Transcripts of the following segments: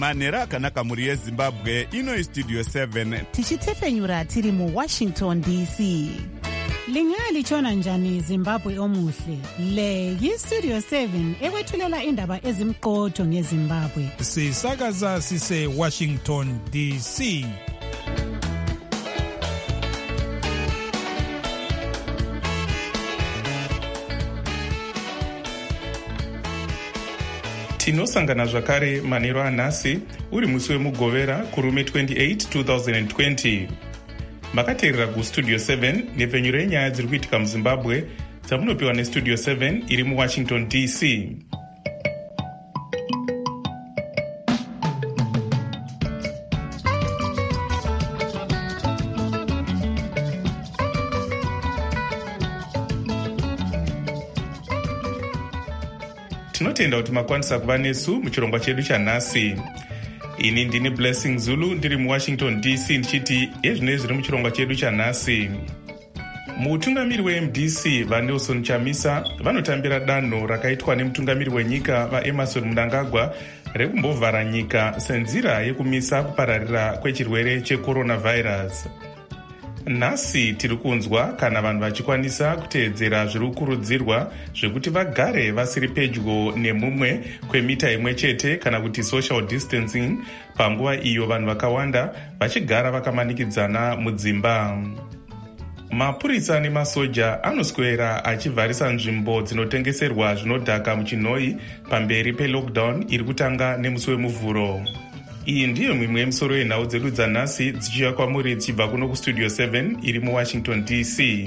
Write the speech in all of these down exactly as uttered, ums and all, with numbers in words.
manhero akanaka mhuri yezimbabwe. Ino istudio seven tichitefenyura tiri muwashington D C. Lingalitshona njani Zimbabwe omuhle? Le yistudio seven ekwethulela indaba ezimqotho ngeZimbabwe. Sisakaza sise Washington D C. Tinosangana zvakare manhero anhasi uri musi wemugovera kurume twenty-eight two thousand twenty. Makateerera kustudio seven nepfenyuro yenyaya dziri kuitika muZimbabwe dzamunopiwa nestudio seven iri muWashington D C. Tinotenda kuti makwanisa kuva nesu muchirongwa chedu chanhasi. Ini ndini Blessing Zulu ndiri muWashington D C ndichiti ezvinei zviri muchirongwa chedu chanhasi. Mutungamiri weM D C vaNelson Chamisa vanotambira danho rakaitwa nemutungamiri wenyika vaEmmerson Mnangagwa rekumbovhara nyika senzira yekumisa kupararira kwechirwere checoronavirus. Nhasi tiri kunzwa kana vanhu vachikwanisa kuteedzera zviri kukurudzirwa zvekuti vagare vasiri pedyo nemumwe kwemita imwe chete kana kuti social distancing panguva iyo vanhu vakawanda vachigara vakamanikidzana mudzimba. Mapurisa nemasoja anoswera achivharisa nzvimbo dzinotengeserwa zvinodhaka muchinhoi pamberi pelockdown iri kutanga nemusi wemuvhuro. Iyi ndiyo mimwe yemisoro yenhau dzedu dzanhasi dzichiuya kwamuri dzichibva kuno kustudio seven iri muWashington D C.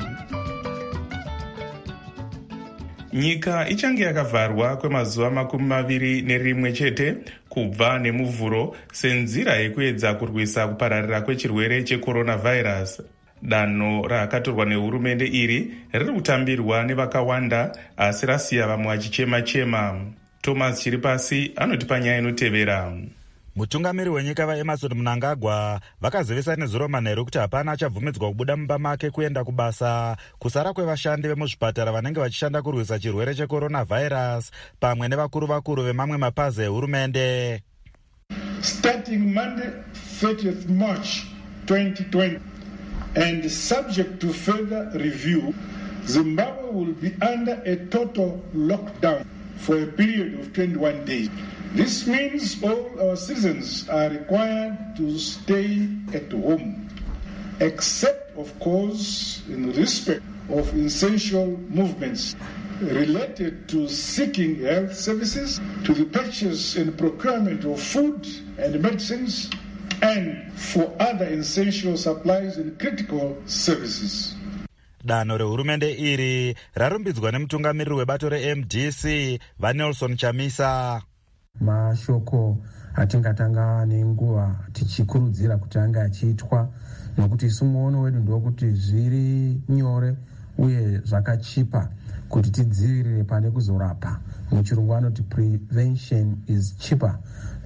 Nyika ichange yakavharwa kwemazuva makumi maviri nerimwe chete kubva nemuvhuro senzira yekuedza kurwisa kupararira kwechirwere checoronavirus. Danho rakatorwa nehurumende iri riri kutambirwa nevakawanda asi rasiya vamwe vachichema-chema. Thomas Chiripasi anotipa nyaya inotevera. Mutungamiri wenyika vaEmmerson Mnangagwa vakazivisa nezuro manheru kuti hapana achabvumidzwa kubuda mumba make kuenda kubasa kusara kwevashandi vemuzvipatara vanenge vachishanda kurwisa chirwere checoronavirus pamwe nevakuru vakuru vemamwe mapazi ehurumende. Starting Monday thirtieth March twenty twenty and subject to further review, Zimbabwe will be under a total lockdown for a period of twenty-one days. This means all our citizens are required to stay at home, except, of course, in respect of essential movements related to seeking health services, to the purchase and procurement of food and medicines, and for other essential supplies and critical services. Danho rehurumende iri rarumbidzwa nemutungamiriri webato reM D C vaNelson Chamisa. Mashoko atingatanga nenguva tichikurudzira kuti anga achiitwa nokuti isu muono wedu ndokuti zviri nyore uye zvakachipa kuti tidzivirire pane kuzorapa. Muchirungu anoti prevention is cheaper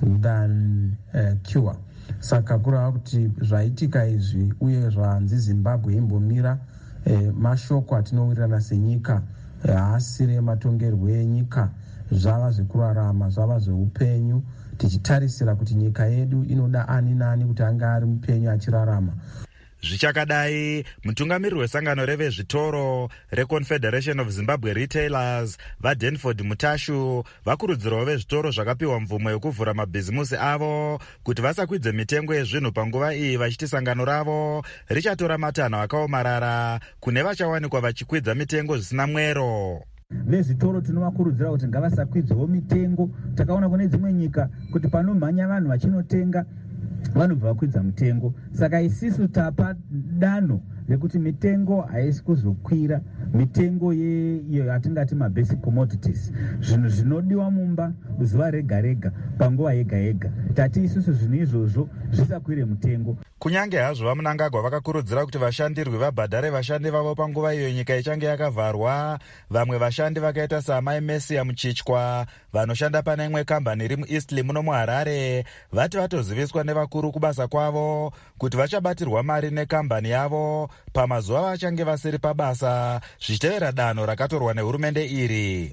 than uh, cure. Saka kurava kuti zvaitika izvi uye zvanzi Zimbabwe imbomira eh, mashoko atinowirirana senyika haasiri eh, matongerwo enyika zvava zvekurarama zvava zveupenyu tichitarisira kuti nyika yedu inoda ani nani kuti anga ari mupenyu achirarama. Zvichakadai, mutungamiriri wesangano revezvitoro reConfederation of Zimbabwe Retailers vaDenford Mutashu vakurudzirawo vezvitoro zvakapiwa mvumo yekuvhura mabhizimusi avo kuti vasakwidze mitengo yezvinhu panguva iyi vachiti sangano ravo richatora matanho akaomarara kune vachawanikwa vachikwidza mitengo zvisina mwero. Vezvitoro tinovakurudzira kuti ngavasakwidzewo mitengo. Takaona kune dzimwe nyika kuti panomhanya vanhu vachinotenga vanobva vakwidza mutengo. Saka isisu tapa danho rekuti mitengo haisi kuzokwira, mitengo yatingati mabasic commodities, zvinhu zvinodiwa mumba zuva rega rega panguva yega yega, tati isusu zvinhu izvozvo zvisakwire mutengo. Kunyange hazvo vaMnangagwa vakakurudzira kuti vashandirwi vabhadhare vashandi vavo panguva iyo nyika ichange yakavharwa, vamwe vashandi vakaita saamai Mesia Muchichwa vanoshanda pane imwe kambani iri muEastleigh muno muHarare vati vatoziviswa nevakuru kubasa kwavo kuti vachabatirwa mari nekambani yavo pamazuva vachange vasiri pabasa zvichitevera danho rakatorwa nehurumende iri.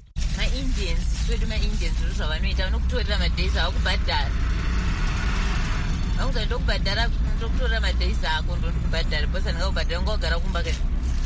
Ma-Indians, swedu ma-Indians, zviro zvavanoita vanokutorera madhesi avakubhadhara. Saka isusu tinokurudzira kuti ngavasakwidzewo mitengo. Takaona kune dzimwe nyika kuti panomhanya vanhu vachinotenga vanobva vakwidza mutengo. aungaenda kubhadhara tokutora madhaisi ako ndokubhadhara bhosa ndingakubhadhara ngogara kumba ke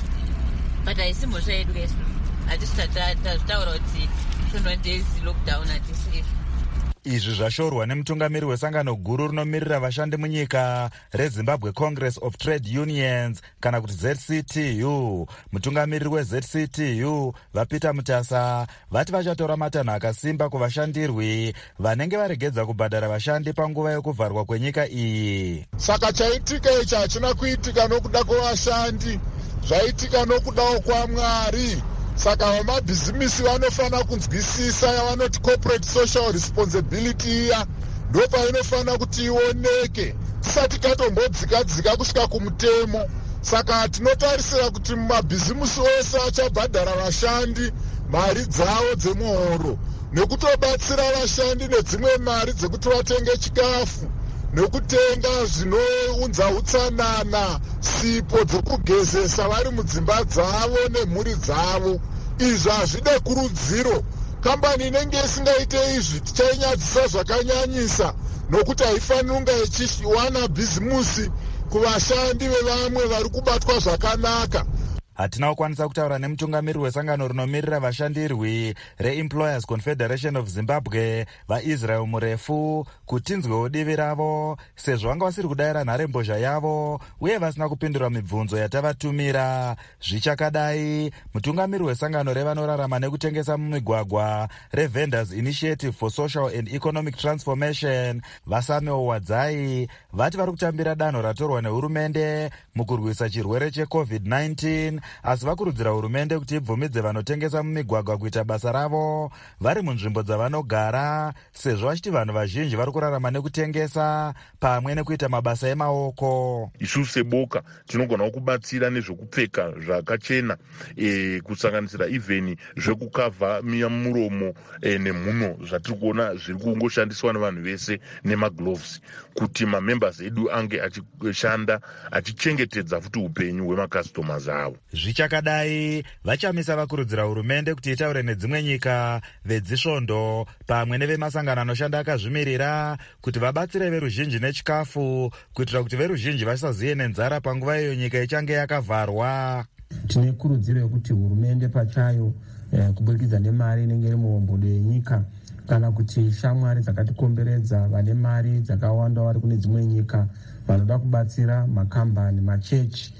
but haisi mhosva yedu kesu hatisi tazvitaura kuti twenty-one days lockdown hatisiizvo. Izvi zvashorwa nemutungamiri wesangano guru rinomirira vashandi munyika reZimbabwe Congress of Trade Unions kana kuti Z C T U. Mutungamiriri weZ C T U vaPeter Mutasa vati vachatora matanho akasimba kuvashandirwi vanenge varegedza kubhadhara vashandi panguva yekuvharwa kwenyika iyi. Saka chaitika ichi hachina kuitika nokuda kwevashandi, zvaitika nokudawo kwaMwari. Saka vamabhizimisi vanofana kunzwisisa yavanoti corporate social responsibility iya ndo painofana kuti ioneke tisati tatombodzika-dzika kusvika kumutemo. Saka tinotarisira kuti mumabhizimisi ose achabhadhara vashandi mari dzavo dzemuhoro nekutobatsira vashandi nedzimwe mari dzekuti vatenge chikafu nekutenga zvinounza utsanana, sipo dzokugezesa vari mudzimba dzavo nemhuri dzavo. Izvi hazvide kurudziro. Kambani inenge isingaite izvi tichainyadzisa zvakanyanyisa nokuti haifaniri kunge ichiwana bhizimusi kuvashandi vevamwe vari kubatwa zvakanaka. Hatina kukwanisa kutaura nemutungamiri wesangano rinomirira vashandirwi reEmployers Confederation of Zimbabwe vaIsrael Murefu kuti tinzwewo divi ravo sezvo vanga vasiri kudayira nharembozha yavo uye vasina kupindura mibvunzo yatavatumira. Zvichakadai, mutungamiri wesangano revanorarama nekutengesa mumigwagwa reVendors Initiative for Social and Economic Transformation vaSamuel Wadzai vati vari kutambira danho ratorwa nehurumende mukurwisa chirwere checovid nineteen, asi vakurudzira hurumende kuti ibvumidze vanotengesa mumigwagwa kuita basa ravo vari munzvimbo dzavanogara, sezvo vachiti vanhu vazhinji vari kurarama nekutengesa pamwe nekuita mabasa emaoko. Isu seboka tinogona kubatsira nezvekupfeka zvakachena, e, kusanganisira even zvekukavha muromo e, nemhuno zvatiri kuona zviri kungoshandiswa nevanhu vese nemagloves kuti mamembers edu ange achishanda achichengetedza futi upenyu hwemakastomers avo. Zvichakadai, vachamisa vakurudzira hurumende kuti itaure nedzimwe nyika, vedzisvondo pamwe nevemasangano anoshanda akazvimirira kuti vabatsire veruzhinji nechikafu kuitira kuti veruzhinji vasaziye nenzara panguva iyo nyika ichange yakavharwa. Tine kurudziro yekuti hurumende pachayo eh, kubudikidza nemari inenge iri muhombodo yenyika kana kuti shamwari dzakatikomberedza vane mari dzakawanda vari kune dzimwe nyika vanoda kubatsira makambani, machechi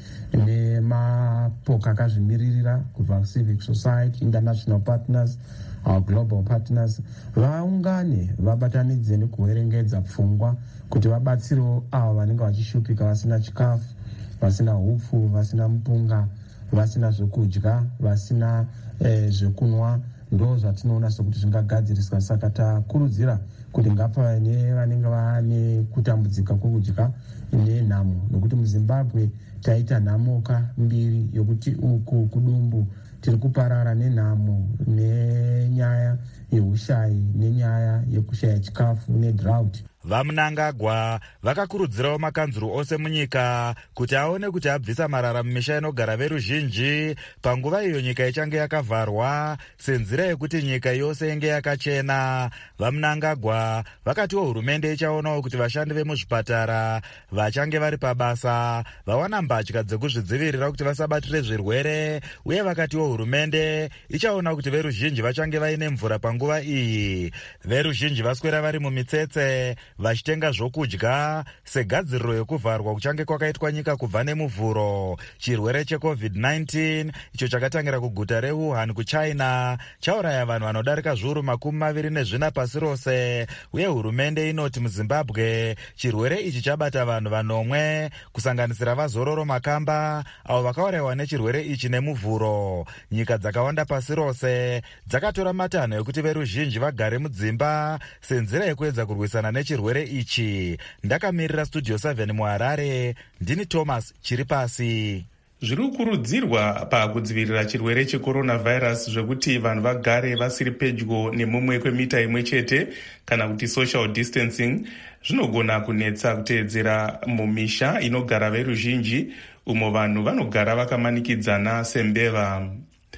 nemapoka akazvimiririra kubva civic society, international partners, our global partners vaungane vabatanidze nekuverengedza pfungwa kuti vabatsirewo avo vanenge vachishupika vasina chikafu, vasina hupfu, vasina mupunga, vasina zvekudya, vasina eh, zvekunwa. Ndo zvatinoona sokuti zvingagadziriswa. Saka takurudzira kuti ngapave nevanenge vane kutambudzika kwekudya nenhamo, nokuti muZimbabwe taita nhamoka mbiri yokuti uku kudumbu tiri kuparara nenhamo nenyaya yeushayi nenyaya yekushaya chikafu nedrought. VaMnangagwa vakakurudzirawo makanzuru ose munyika kuti aone kuti abvisa marara mumisha inogara veruzhinji panguva iyo nyika ichange yakavharwa senzira yekuti nyika yose inge yakachena. VaMnangagwa vakatiwo hurumende ichaonawo kuti vashandi vemuzvipatara vachange vari pabasa vawana mbatya dzekuzvidzivirira kuti vasabatire zvirwere, uye vakatiwo hurumende ichaona kuti veruzhinji vachange vaine mvura panguva iyi. Veruzhinji vaswera vari mumitsetse vachitenga zvokudya segadziriro yekuvharwa kuchange kwakaitwa nyika kubva nemuvhuro. Chirwere checovid nineteen icho chakatangira kuguta reWuhan kuChina chauraya vanhu vanodarika zviuru makumi maviri nezvina pasi rose, uye hurumende inoti muZimbabwe chirwere ichi chabata vanhu vanomwe kusanganisira vaZororo Makamba avo vakaurayiwa nechirwere ichi nemuvhuro. Nyika dzakawanda pasi rose dzakatora matanho ekuti veruzhinji vagare mudzimba senzira yekuedza kurwisana nechirwere chirwere ichi. Ndakamirira studio seven muHarare, ndini Thomas Chiripasi. Zviri kukurudzirwa pakudzivirira chirwere checoronavirus zvekuti vanhu vagare vasiri pedyo nemumwe kwemita imwe chete kana kuti social distancing zvinogona kunetsa kuteedzera mumisha inogara veruzhinji umo vanhu vanogara vakamanikidzana sembeva.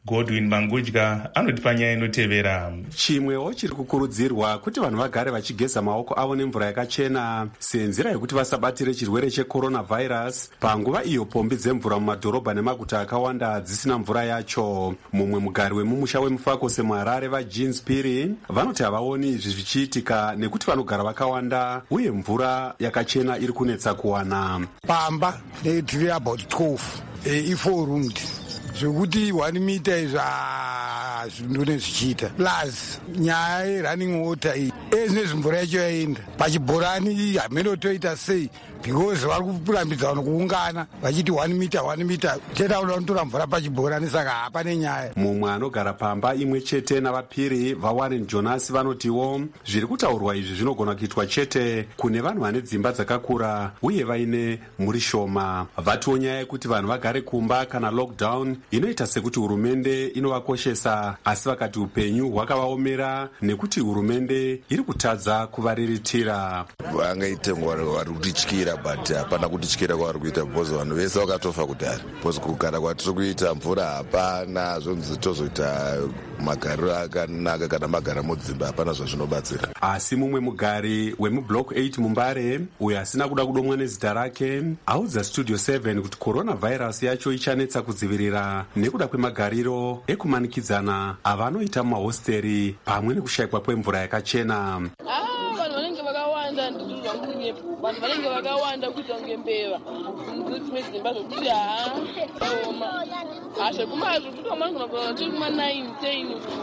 Godwin Mangudya anoti panyaya inotevera. Chimwewo chiri kukurudzirwa kuti vanhu vagare vachigeza maoko avo nemvura yakachena senzira yekuti vasabatire chirwere checoronavirus panguva iyo pombi dzemvura mumadhorobha nemaguta akawanda dzisina mvura yacho. Mumwe mugari wemumusha wemufako semuharare vajeans piri vanoti havaoni izvi zvichiitika nekuti vanogara vakawanda uye mvura yakachena iri kunetsa kuwana. Pamba tiri about twelve i-four roomed zvekuti one meter izva zvindone zvichiita plus nyaya yerunning water iyi ezvinezvi mvura yacho yaenda pachibhorani hameno toita sei because vari kurambidza vanhu kuungana vachiti one meter one meter teta uda kunotora mvura pachibhorani saka hapane nyaya. Mumwe anogara pamba imwe chete navapiri vawarren jonas vanotiwo zviri kutaurwa izvi zvinogona kuitwa chete kune vanhu vane dzimba dzakakura uye vaine mhuri shoma. Vatiwo nyaya yekuti vanhu vagare kumba kana lockdown inoita sekuti hurumende inovakoshesa asi vakati upenyu hwakavaomera nekuti hurumende iri kutadza kuvariritira. Vangaite vari kutityira but hapana kutityira kwavari kuita because vanhu vese vakatofa kudhara because kugara kwatiri kuita mvura hapana zvonzi tozoita magariro akanaka kana magara mudzimba hapana zvazvinobatsira. Asi mumwe mugari wemublock eight mumbare uyo asina kuda kudomwa nezita rake audza studio seven kuti coronavirus yacho ichanetsa kudzivirira nekuda kwemagariro ekumanikidzana avanoita mumahosteri pamwe nekushayikwa kwemvura yakachena. Vanhu vanenge vakawanda ndizvo zvamunyepo vanhu vanenge vakawanda kuita kunge mbeva dzimwe dzimba zvokuti haa aoma hazvekumazvo kutomanogona kuona tiri kuma nine ten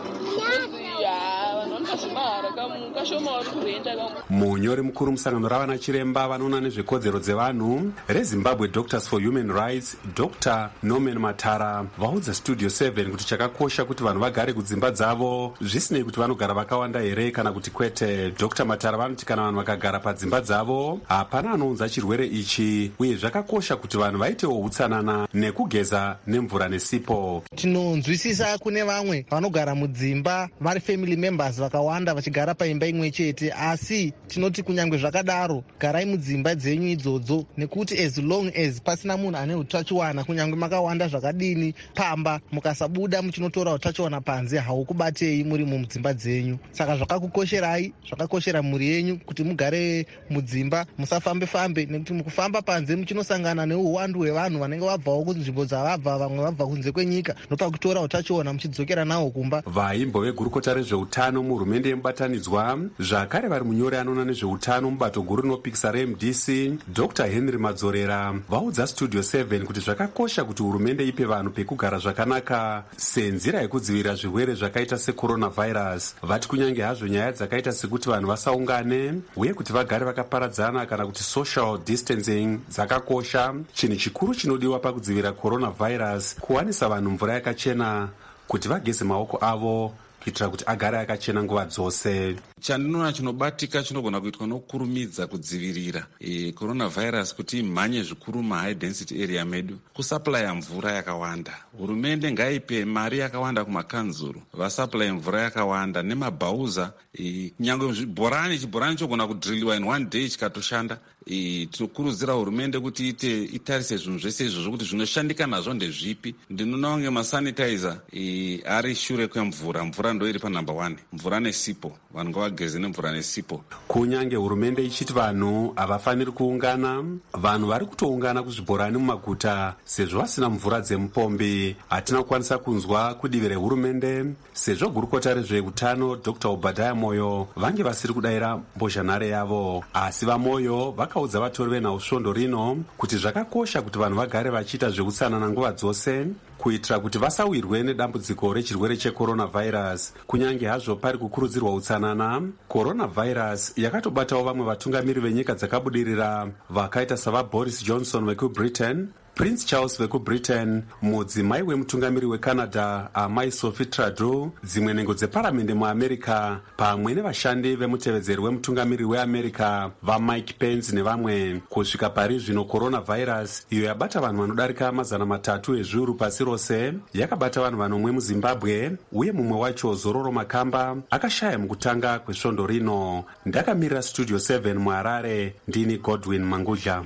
ozi haa vanhu vanokazvimahara kashoma vari kurenda kamu. Munyori mukuru musangano ravana chiremba vanoona nezvekodzero dzevanhu rezimbabwe doctors for human rights Dr Norman Matara vaudza studio seven kuti chakakosha kuti vanhu vagare kudzimba dzavo zvisinei kuti vanogara vakawanda here kana kuti kwete. Dr Matara vanoti kana vanhu vakagara padzimba dzavo hapana anounza chirwere ichi uye zvakakosha kuti vanhu vaitewo utsanana nekugeza nemvura nesipo. Tinonzwisisa kune vamwe vanogara mudzimba vari family members vakawanda vachigara paimba imwe chete asi tinoti kunyange zvakadaro garai mudzimba dzenyu idzodzo nekuti as long as pasina munhu ane utachiwana kunyange makawanda zvakadini pamba mukasabuda muchinotora utachiwana panze haukubatei muri mudzimba dzenyu. Saka zvakakukosherai zvakakoshera mhuri yenyu kuti mugare mudzimba musafambe fambe nekuti mukufamba panze muchinosangana neuwandu hwevanhu vanenge vabvawo kunzvimbo dzavabva vamwe vabva kunze kwenyika nopakutora utachiona muchidzokera nawo kumba. Vaimbo vegurukota rezveutano muhurumende yemubatanidzwa zvakare vari munyori anoona nezveutano mubato guru rinopikisa reM D C Dr Henry Madzorera vaudza studio seven kuti zvakakosha kuti hurumende ipe vanhu pekugara zvakanaka senzira yekudzivirira zvirwere zvakaita secoronavirus. Vati kunyange hazvo nyaya dzakaita sekuti vanhu vasaungane uye kuti vagare vakaparadzana kana kuti social distancing dzakakosha, chinhu chikuru chinodiwa pakudzivirira coronavirus kuwanisa vanhu mvura yakachena kuti vageze maoko avo kuitira kuti agare akachena nguva dzose. Chandinoona chinobatika chinogona kuitwa nokukurumidza kudzivirira e, coronavirus kuti imhanye zvikuru mahigh density area medu kusaplaya mvura yakawanda. Hurumende ngaipe mari yakawanda kumakanzuru vasaplaya mvura yakawanda nemabhauza e, nyangwe zvibhorani chibhorani chogona kudhiriliwa in one day chikatoshanda. E, tinokurudzira hurumende kuti ite itarise zvinhu zvese izvo zvokuti zvinoshandika nazvo ndezvipi. Ndinoona kunge masanitizer e, ari shure kwemvura. Mvura ndo iri panumber one, mvura nesipo vanhu ngavageze nemvura nesipo. Kunyange hurumende ichiti vanhu havafaniri kuungana, vanhu vari kutoungana kuzvibhorani mumaguta sezvo vasina mvura dzemupombi. Hatina kukwanisa kunzwa kudivi rehurumende sezvo gurukota rezveutano Dr Obadiah Moyo vange vasiri kudayira mbozhanhare yavo. Asi vaMoyo vakaudza vatori venhau svondo rino kuti zvakakosha kuti vanhu vagare vachiita zveutsanana nguva dzose kuitira kuti vasawirwe nedambudziko rechirwere checoronavirus. Kunyange hazvo pari kukurudzirwa utsanana, coronavirus yakatobatawo vamwe vatungamiri venyika dzakabudirira vakaita savaBoris Johnson vekuBritain, Prince Charles vekuBritain, mudzimai wemutungamiri weCanada amai Sophie Trudeau, dzimwe nhengo dzeparamende muAmerica pamwe nevashandi vemutevedzeri wemutungamiri weAmerica vaMike Pence nevamwe. Kusvika pari zvino coronavirus iyo yabata vanhu vanodarika mazana matatu ezviuru pasi rose yakabata vanhu vanomwe muZimbabwe uye mumwe wacho Zororo Makamba akashaya mukutanga kwesvondo rino. Ndakamirira studio seven muHarare ndini Godwin Mangudya.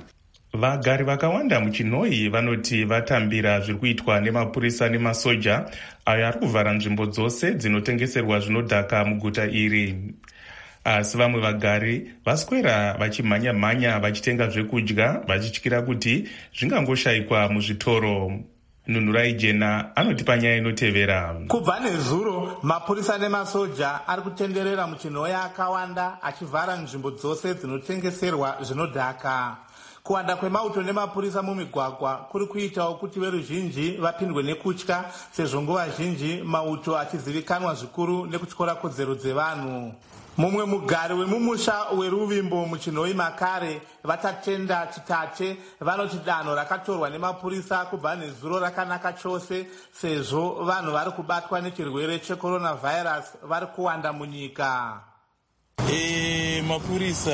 vagari vakawanda muchinhoi vanoti vatambira zviri kuitwa nemapurisa nemasoja ayo ari kuvhara nzvimbo dzose dzinotengeserwa zvinodhaka muguta iri. Asi vamwe vagari vaswera vachimhanya-mhanya vachitenga zvekudya vachityira kuti zvingangoshayikwa muzvitoro. Nunurai Jena anoti panyaya inotevera. Kubva nezuro mapurisa nemasoja ari kutenderera muchinhoi akawanda achivhara nzvimbo dzose dzinotengeserwa zvinodhaka. Kuwanda kwemauto nemapurisa mumigwagwa kuri kuitawo kuti veruzhinji vapindwe nekutya, sezvo nguva zhinji mauto achizivikanwa zvikuru nekutyora kodzero dzevanhu. Mumwe mugari wemumusha weruvimbo muchinhoi Makare vatatenda chitate vanoti danho rakatorwa nemapurisa kubva nezuro rakanaka chose, sezvo vanhu vari kubatwa nechirwere checoronavirus vari kuwanda munyika. E, mapurisa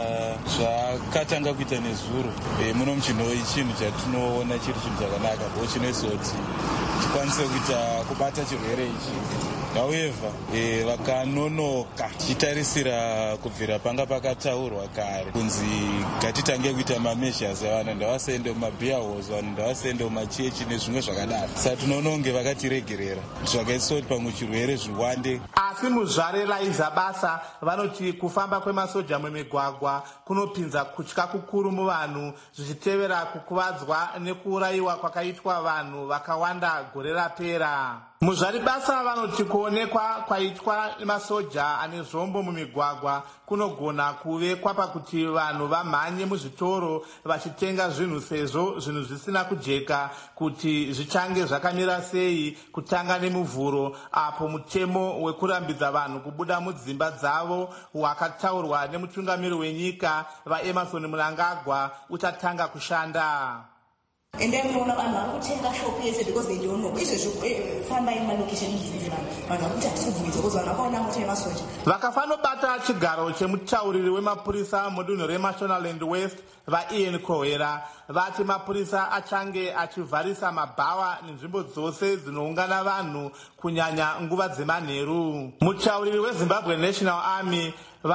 zvakatanga kuita nezuro e, muno muchinhoi chinhu chatinoona chiri chinhu chakanaka bo chinoisa kuti tikwanise kuita kubata chirwere ichi. However, e, vakanonoka chitarisira kubvira panga pakataurwa kare kunzi ngatitange kuita mameshas vanhu ndavasaende mumabhia halls, vanhu ndavasaende mumachechi nezvimwe zvakadaro. Saka tinoona kunge vakatiregerera zvakaisa kuti pamwe chirwere zviwande. Asi muzvare Laiza Basa vanoti kufamba kwemasoja mumigwagwa kunopinza kutya kukuru muvanhu, zvichitevera kukuvadzwa nekuurayiwa kwakaitwa vanhu vakawanda gore rapera. Muzvari Basa vanoti kuonekwa kwaitwa masoja ane zvombo mumigwagwa kunogona kuvekwa pakuti vanhu vamhanye muzvitoro vachitenga zvinhu, sezvo zvinhu zvisina kujeka kuti zvichange zvakamira sei kutanga nemuvhuro, apo mutemo wekurambidza vanhu kubuda mudzimba dzavo wakataurwa nemutungamiri wenyika vaEmerson Mnangagwa uchatanga kushanda. And then unoona vanhu vari kutenga shop yese because they don't know. Izvezvi famba imalocation idzinze vanhu vanhu vari kuti hatisibvunze because vanhu vakaona mota yemasoja. Vakafanobata chigaro chemutauriri wemapurisa mudunhu reMashonaland West vaIan Kohera vati mapurisa achange achivharisa mabhawa nenzvimbo dzose dzinoungana vanhu kunyanya nguva dzemanheru. Mutauriri weZimbabwe National Army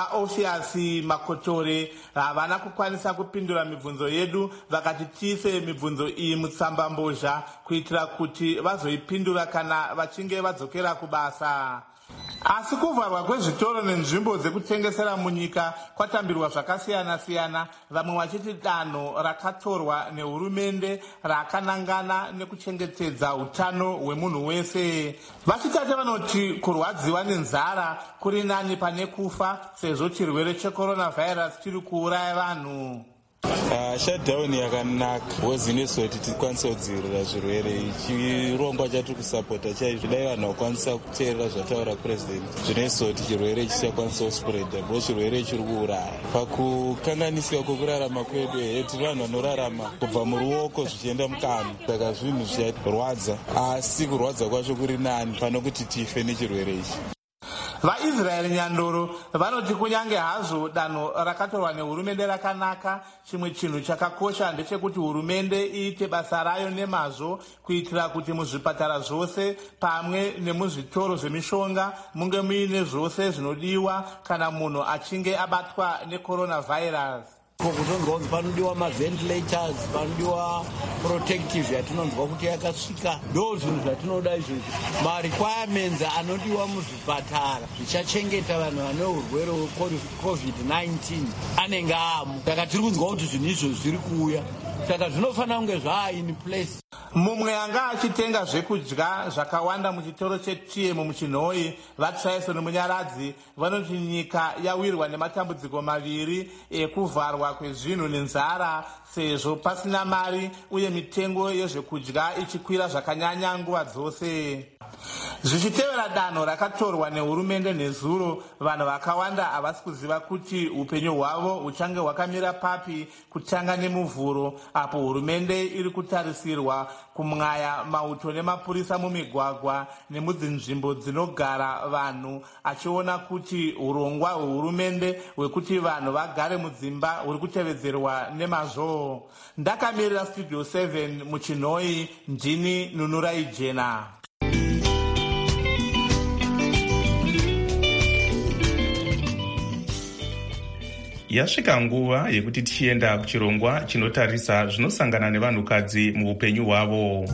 vaOsiasi Makotore havana kukwanisa kupindura mibvunzo yedu, vakati tiise mibvunzo iyi mutsamba mbozha kuitira kuti vazoipindura kana vachinge vadzokera kubasa. Asi kuvharwa kwezvitoro nenzvimbo dzekutengesera munyika kwatambirwa zvakasiyana-siyana, vamwe vachiti danho rakatorwa nehurumende rakanangana nekuchengetedza utano hwemunhu wese. Vachitate vanoti kurwadziwa nenzara kuri nani pane kufa, sezvo chirwere checoronavirus chiri kuuraya vanhu. Uh, shutdown yakanaka wezinoiswa kuti tikwanise kudzivirira zvirwere. Chirongwa chatiri kusapota chaizvo dai vanhu vakwanisa kuteerera zvataura president, zvinoiswa kuti chirwere chisakwanisa kuspreada, bo chirwere chiri kuuraya. Pakukanganisika kwekurarama kwedu here tiri vanhu vanorarama kubva muruoko zvichienda mukana, saka zvinhu zvicharwadza, asi kurwadza kwacho kuri nani pano kuti tife nechirwere ichi. VaIsraeri Nyandoro vanoti kunyange hazvo danho rakatorwa nehurumende rakanaka, chimwe chinhu chakakosha ndechekuti hurumende iite basa rayo nemazvo kuitira kuti muzvipatara zvose pamwe nemuzvitoro zvemishonga munge muine zvose zvinodiwa kana munhu achinge abatwa necoronavirus. Kutonzwa kuti panodiwa maventilators, panodiwa protective yatinonzwa kuti yakasvika, ndo zvinhu zvatinoda izvozvo. Marequirements anodiwa muzvipatara zvichachengeta vanhu vane urwere hwecovid nineteen anenge amo. Saka tiri kunzwa kuti zvinhu izvozvo zviri kuuya, saka zvinofanira kunge zvaa in place. Mumwe anga achitenga zvekudya zvakawanda muchitoro cheT M muchinhoi vaTraison Munyaradzi vanoti nyika yawirwa nematambudziko maviri ekuvharwa kwezvinhu nenzara, sezvo pasina mari uye mitengo yezvekudya ichikwira zvakanyanya nguva dzose. Zvichitevera danho rakatorwa nehurumende nezuro, vanhu vakawanda havasi kuziva kuti upenyu hwavo huchange hwakamira papi kutanga nemuvhuro, apo hurumende iri kutarisirwa kumwaya mauto nemapurisa mumigwagwa nemudzinzvimbo dzinogara vanhu, achiona kuti urongwa hwehurumende hwekuti vanhu vagare mudzimba huri kutevedzerwa nemazvo. Ndakamirira Studio seven muchinhoi, ndini Nunurai Jena. yasvika nguva yekuti tichienda kuchirongwa chinotarisa zvinosangana nevanhukadzi muupenyu hwavo.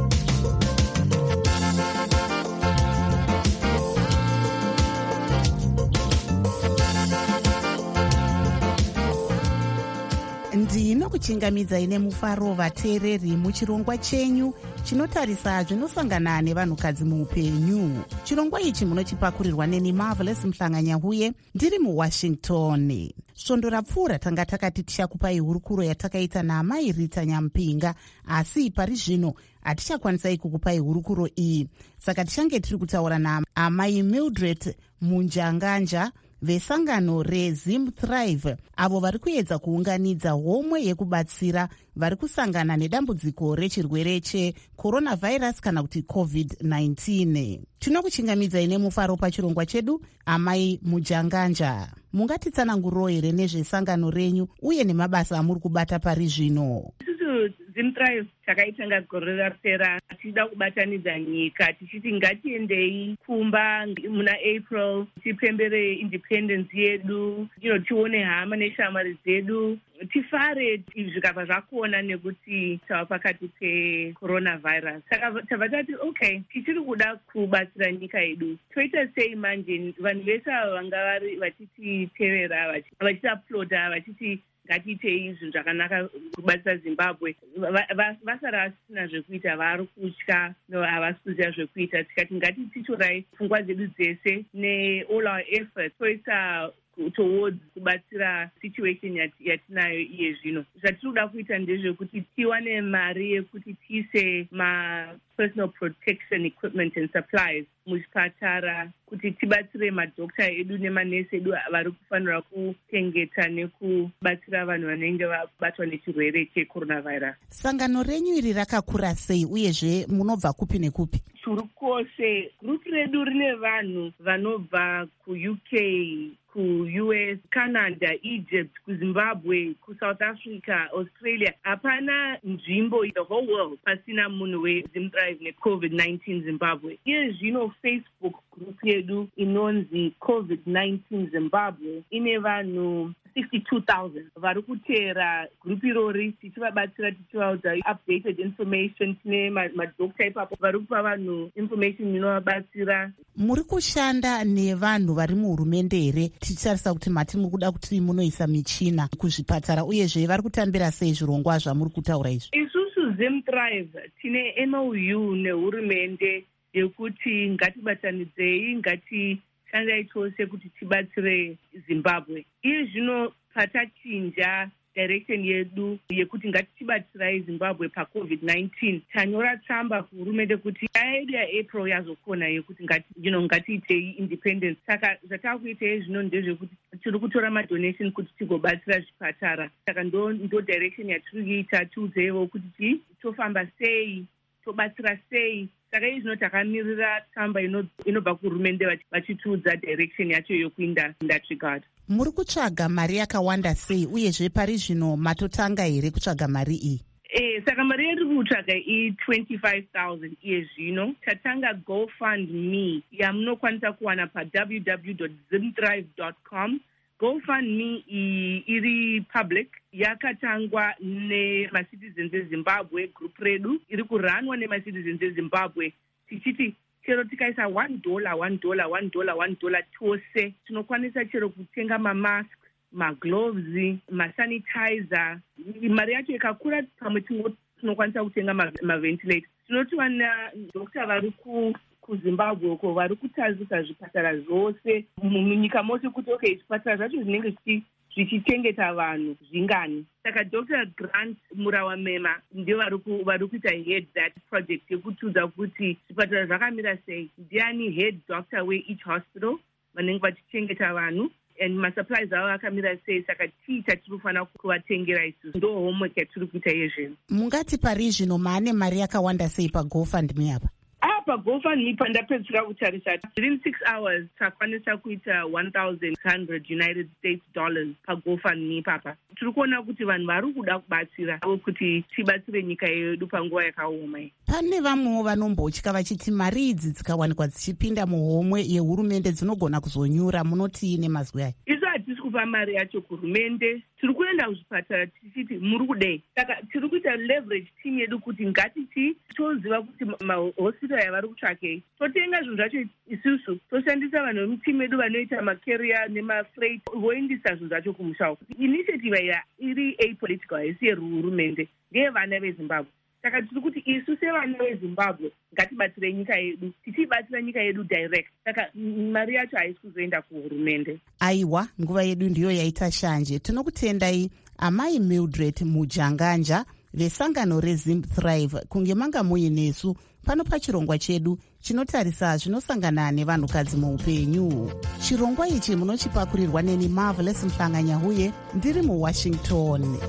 ndinokuchingamidzai nemufaro vateereri muchirongwa chenyu chinotarisa zvinosangana nevanhukadzi muupenyu. Chirongwa ichi munochipakurirwa neni Marvelous Mhlanganyahuye ndiri muwashington. Svondo rapfuura tanga takati tichakupai hurukuro yatakaita naamai Rita Nyampinga, asi pari zvino hatichakwanisai kukupai hurukuro iyi, saka tichange tiri kutaura naamai Mildred Munjanganja vesangano reZim Thrive, avo vari kuedza kuunganidza homwe yekubatsira vari kusangana nedambudziko rechirwere cheCoronavirus kana kuti covid nineteen. Tinokuchingamidzai nemufaro pachirongwa chedu. Amai Mujanganja, mungatitsananguriro here nezvesangano renyu uye nemabasa amuri kubata pari zvino? Zim Thrive takaitanga gore rapera tichida kubatanidza nyika tichiti ngatiendei kumba muna April tipembere independence yedu, you know, tione hama neshamwari dzedu, tifare zvikabva zvakuona nekuti tava pakati pecoronavirus. Saka tabva tati okay, tichiri kuda kubatsira nyika yedu, toita sei manje? Vanhu vese ava vanga vari vachititevera vachiaploda vachiti ngatiitei zvinhu zvakanaka kubatsira Zimbabwe, vasara vasina zvekuita, vari kutya, havasi kuziva zvekuita. Tikati ngatititorai pfungwa dzedu dzese ne-all our efforts toisa towards kubatsira situation yatinayo iye zvino. Zvatiri kuda kuita ndezvekuti tiwane mari yekuti tiise ma-personal protection equipment and supplies muzvipatara, kuti tibatsire madhokta edu nemanesi edu vari kufanira kutengeta nekubatsira vanhu vanenge vabatwa nechirwere checoronavirus. Sangano renyu iri rakakura sei uyezve munobva kupi nekupi? Turi kwose. Gurupu redu rine vanhu vanobva kuU K, kuU S, Canada, Egypt, kuZimbabwe, kuSouth Africa, Australia. Hapana nzvimbo the whole world pasina munhu weZim Thrive neCovid nineteen Zimbabwe. Iye zvino Facebook group yedu inonzi COVID nineteen Zimbabwe ine vanhu sixty-two thousand vari kuteera group irori, tichivabatsira tichivaudza updated information. Tine madhokta ipapo vari kupa vanhu information inovabatsira. Muri kushanda nevanhu vari muhurumende here? Tichitarisa kuti mati muri kuda kuti munoisa michina kuzvipatara, uyezve vari kutambira sei zvirongwa zvamuri kutaura izvi? Isusu Zim Thrive tine M O U nehurumende yekuti ngatibatanidzei, ngatishandai tose kuti tibatsire Zimbabwe. Iye zvino patachinja direction yedu yekuti ngatibatsirai Zimbabwe paCovid nineteen, tanyora tsamba kuhurumende kuti nyaya yedu yaApril yazokona yekuti ngati you know ngatiitei independence. Saka zvatakuitei zvino ndezvekuti tiri kutora madonation kuti tigobatsira zvipatara. Saka ndo ndo direction yatiri kuita, tiudzevo kuti tofamba sei, tobatsira sei. Saka izvino takamirira tsamba inobva kuhurumende vachitiudza direction yacho yokuinda in that regard. Muri kutsvaga mari yakawanda sei, uyezve pari zvino matotanga here kutsvaga mari iyi? Eh, saka mari yedu kutsvaga i-twenty-five thousand iye zvino. Tatanga GoFundMe yamunokwanisa kuwana pa w w w dot zim thrive dot com. GoFundMe iri public, yakatangwa nemacitizens eZimbabwe. Group redu iri kuranwa nemacitizens eZimbabwe, tichiti chero tikaisa one dollar one dollar one dollar one dollar tose tinokwanisa chero kutenga mamask, magloves, masanitizer. Mari yacho ikakura pamwe tinokwanisa kutenga maventilator. Tinoti vana dokta vari ku kuZimbabwe uko vari kutazisa zvipatara zvose munyika mose kuti okay, zvipatara zvacho zvinenge zvichichengeta vanhu zvingani. Saka Doctor Grant Murawamema ndio vari kuita head that project yekutiudza kuti zvipatara zvakamira sei, ndiani head doctor we-each hospital vanenge vachichengeta vanhu, and masupplies avo akamira sei. Saka tii tatinofanira kuvatengera isusu, ndo homework yatiri kuita yezvino. Mungati pari zvino maane mari yakawanda sei paGoFundMe apa? Apa GoFundMe pandapedzisira kutarisa within six hours takwanisa kuita one thousand six hundred United States dollars paGoFundMe papa. Tiri kuona kuti vanhu vari kuda kubatsira kuti tibatsire nyika yedu panguva yakaoma. Pane vamwewo vanombotya vachiti mari idzi dzikawanikwa dzichipinda muhomwe yehurumende dzinogona kuzonyura. Munoti nemazwi aya? Isu hatisi kupa mari yacho kuhurumende, tiri kuenda kuzvipatara tichiti muri kudei. Saka tiri kuita leverage team yedu kuti ngatiti toziva kuti mahospital yavari kutsvakei, totenga zvinhu zvacho isusu, toshandisa vanhu vemutimu yedu vanoita macarrier nemafreight voindisa zvinhu zvacho kumusha uku. Initiative iya iri apolitical, haisi yeruhurumende, ngeyevana vezimbabwe. Saka tiri kuti isu sevana vezimbabwe ngatibatsire nyika yedu, tichibatsira nyika yedu direct. Saka mari yacho haisi kuzoenda kuhurumende. Aiwa, nguva yedu ndiyo yaita shanje. Tinokutendai amai Mildred Mujanganja vesangano reZim Thrive kunge manga muinesu pano pachirongwa chedu chinotarisa zvinosangana nevanhukadzi muupenyu. Chirongwa ichi munochipakurirwa neni Marvelous Mhlanga-Nyahuye, ndiri muWashington.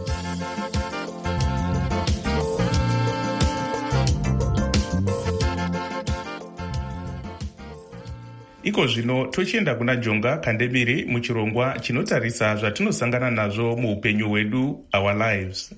Iko zvino tochienda kuna Jonga Kandemiri muchirongwa chinotarisa zvatinosangana nazvo muupenyu hwedu, our lives.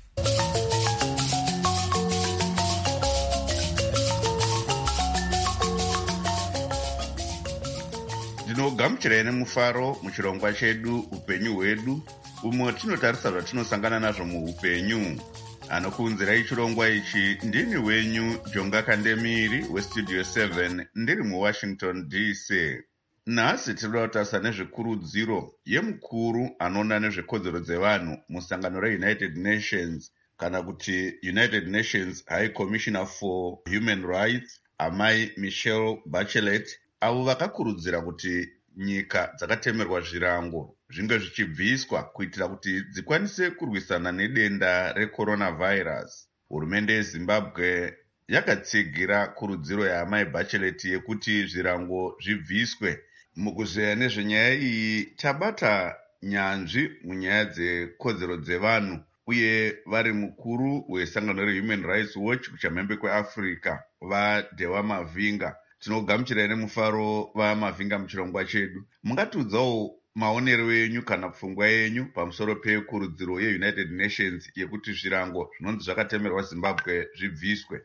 Ndinogamuchirai nemufaro muchirongwa chedu upenyu hwedu, umwe tinotarisa zvatinosangana nazvo muupenyu. Anokuunzirai chirongwa ichi ndini wenyu Jonga Kandemiri westudio seven ndiri muWashington D C. Nhasi tinoda kutarisa nezvekurudziro yemukuru anoona nezvekodzero dzevanhu musangano reUnited Nations, kana kuti United Nations High Commissioner for Human Rights, amai Michelle Bachelet, avo vakakurudzira kuti nyika dzakatemerwa zvirango zvinge zvichibviswa kuitira kuti dzikwanise kurwisana nedenda recoronavirus. Hurumende yeZimbabwe yakatsigira kurudziro yaamai Bachelet yekuti zvirango zvibviswe. Mukuzeya nezvenyaya iyi tabata nyanzvi munyaya dzekodzero dzevanhu uye vari mukuru wesangano reHuman Rights Watch kuchamhembe kweAfrica, vaDewa Mavinga. Tinogamuchirai nemufaro vaMavinga muchirongwa chedu. Mungatiudzawo maonero enyu kana pfungwa yenyu pamusoro pekurudziro yeUnited Nations yekuti zvirango zvinonzi zvakatemerwa Zimbabwe zvibviswe.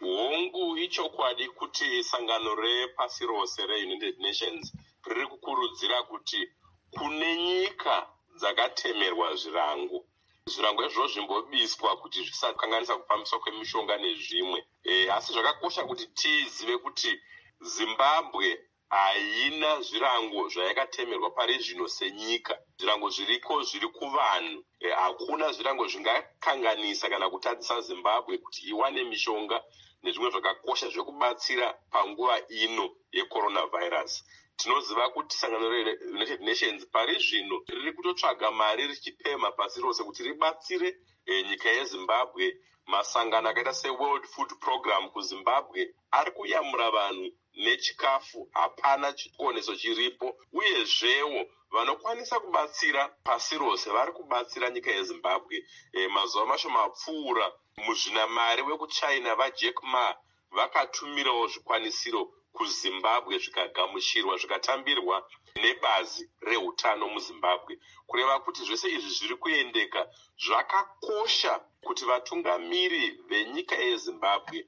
Hongu ichokwadi kuti sangano repasi rose reUnited Nations riri kukurudzira kuti kune nyika dzakatemerwa zvirango, zvirango izvo zvimbobiswa kuti zvisakanganisa kufambiswa kwemishonga nezvimwe. E, asi zvakakosha kuti tizive kuti Zimbabwe haina zvirango zvayakatemerwa pari zvino senyika. Zvirango zviriko zviri kuvanhu. E, hakuna zvirango zvingakanganisa kana kutadzisa Zimbabwe kuti iwane mishonga nezvimwe zvakakosha zvekubatsira panguva ino yecoronavirus. Tinoziva kuti sangano reUnited Nations pari zvino riri kutotsvaga mari richipema pasi rose kuti ribatsire e, nyika yeZimbabwe. Masangano akaita seWorld Food Program kuZimbabwe ari kuyamura vanhu nechikafu, hapana chikoneso chiripo, uyezvewo vanokwanisa kubatsira pasi rose vari kubatsira nyika yeZimbabwe. E, mazuva mashoma apfuura muzvinamari wekuchina vaJack Ma vakatumirawo zvikwanisiro kuZimbabwe zvikagamuchirwa zvikatambirwa nebazi reutano muZimbabwe, kureva kuti zvese izvi zviri kuendeka. Zvakakosha kuti vatungamiri venyika yeZimbabwe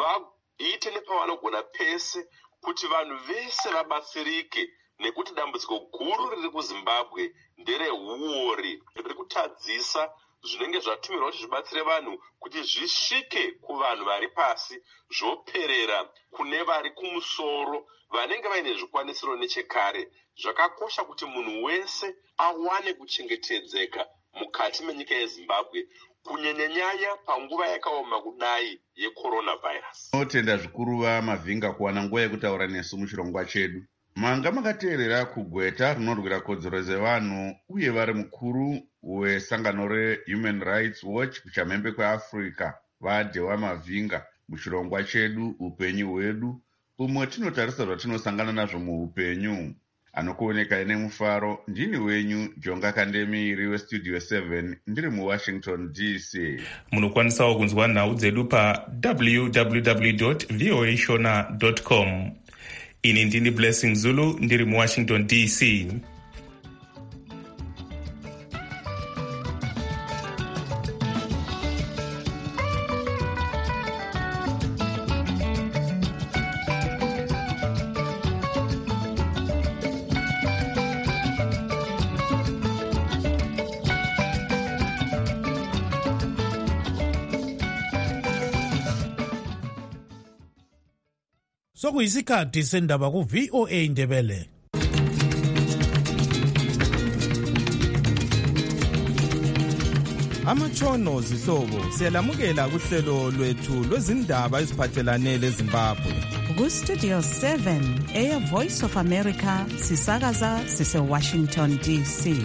vaite nepavanogona pese kuti vanhu vese vabatsirike, nekuti dambudziko guru riri kuZimbabwe nderehuori riri kutadzisa zvinenge zvatumirwa kuti zvibatsire vanhu kuti zvisvike kuvanhu vari pasi, zvoperera kune vari kumusoro vanenge vaine zvikwanisiro nechekare. Zvakakosha kuti munhu wese awane kuchengetedzeka mukati menyika yeZimbabwe, kunyanyanyanya panguva yakaoma kudai yecoronavirus. Tinotenda zvikuru vaMavinga kuwana nguva yekutaura nesu muchirongwa chedu. Manga makateerera kugweta rinorwira kodzero dzevanhu uye vari mukuru wesangano reHuman Rights Watch kuchamhembe kweAfrica, vaDewa Mavinga muchirongwa chedu upenyu hwedu, umwe tinotarisa zvatinosangana nazvo muupenyu. Anokuonekai nemufaro ndini wenyu Jonga Kandemiri westudio seven ndiri muWashington D C. Munokwanisawo kunzwa nhau dzedu pa w w w dot voa shona dot com. Ini ndini Blessing Zulu ndiri muWashington D C. sokuyisikhathi sendaba ku-V O A Ndebele. Amatshono zihlobo siyalamukela kuhlelo lwethu lwezindaba eziphathelane leZimbabwe. Ku-Studio seven, Air Voice of America, sisakaza sise-Washington D C.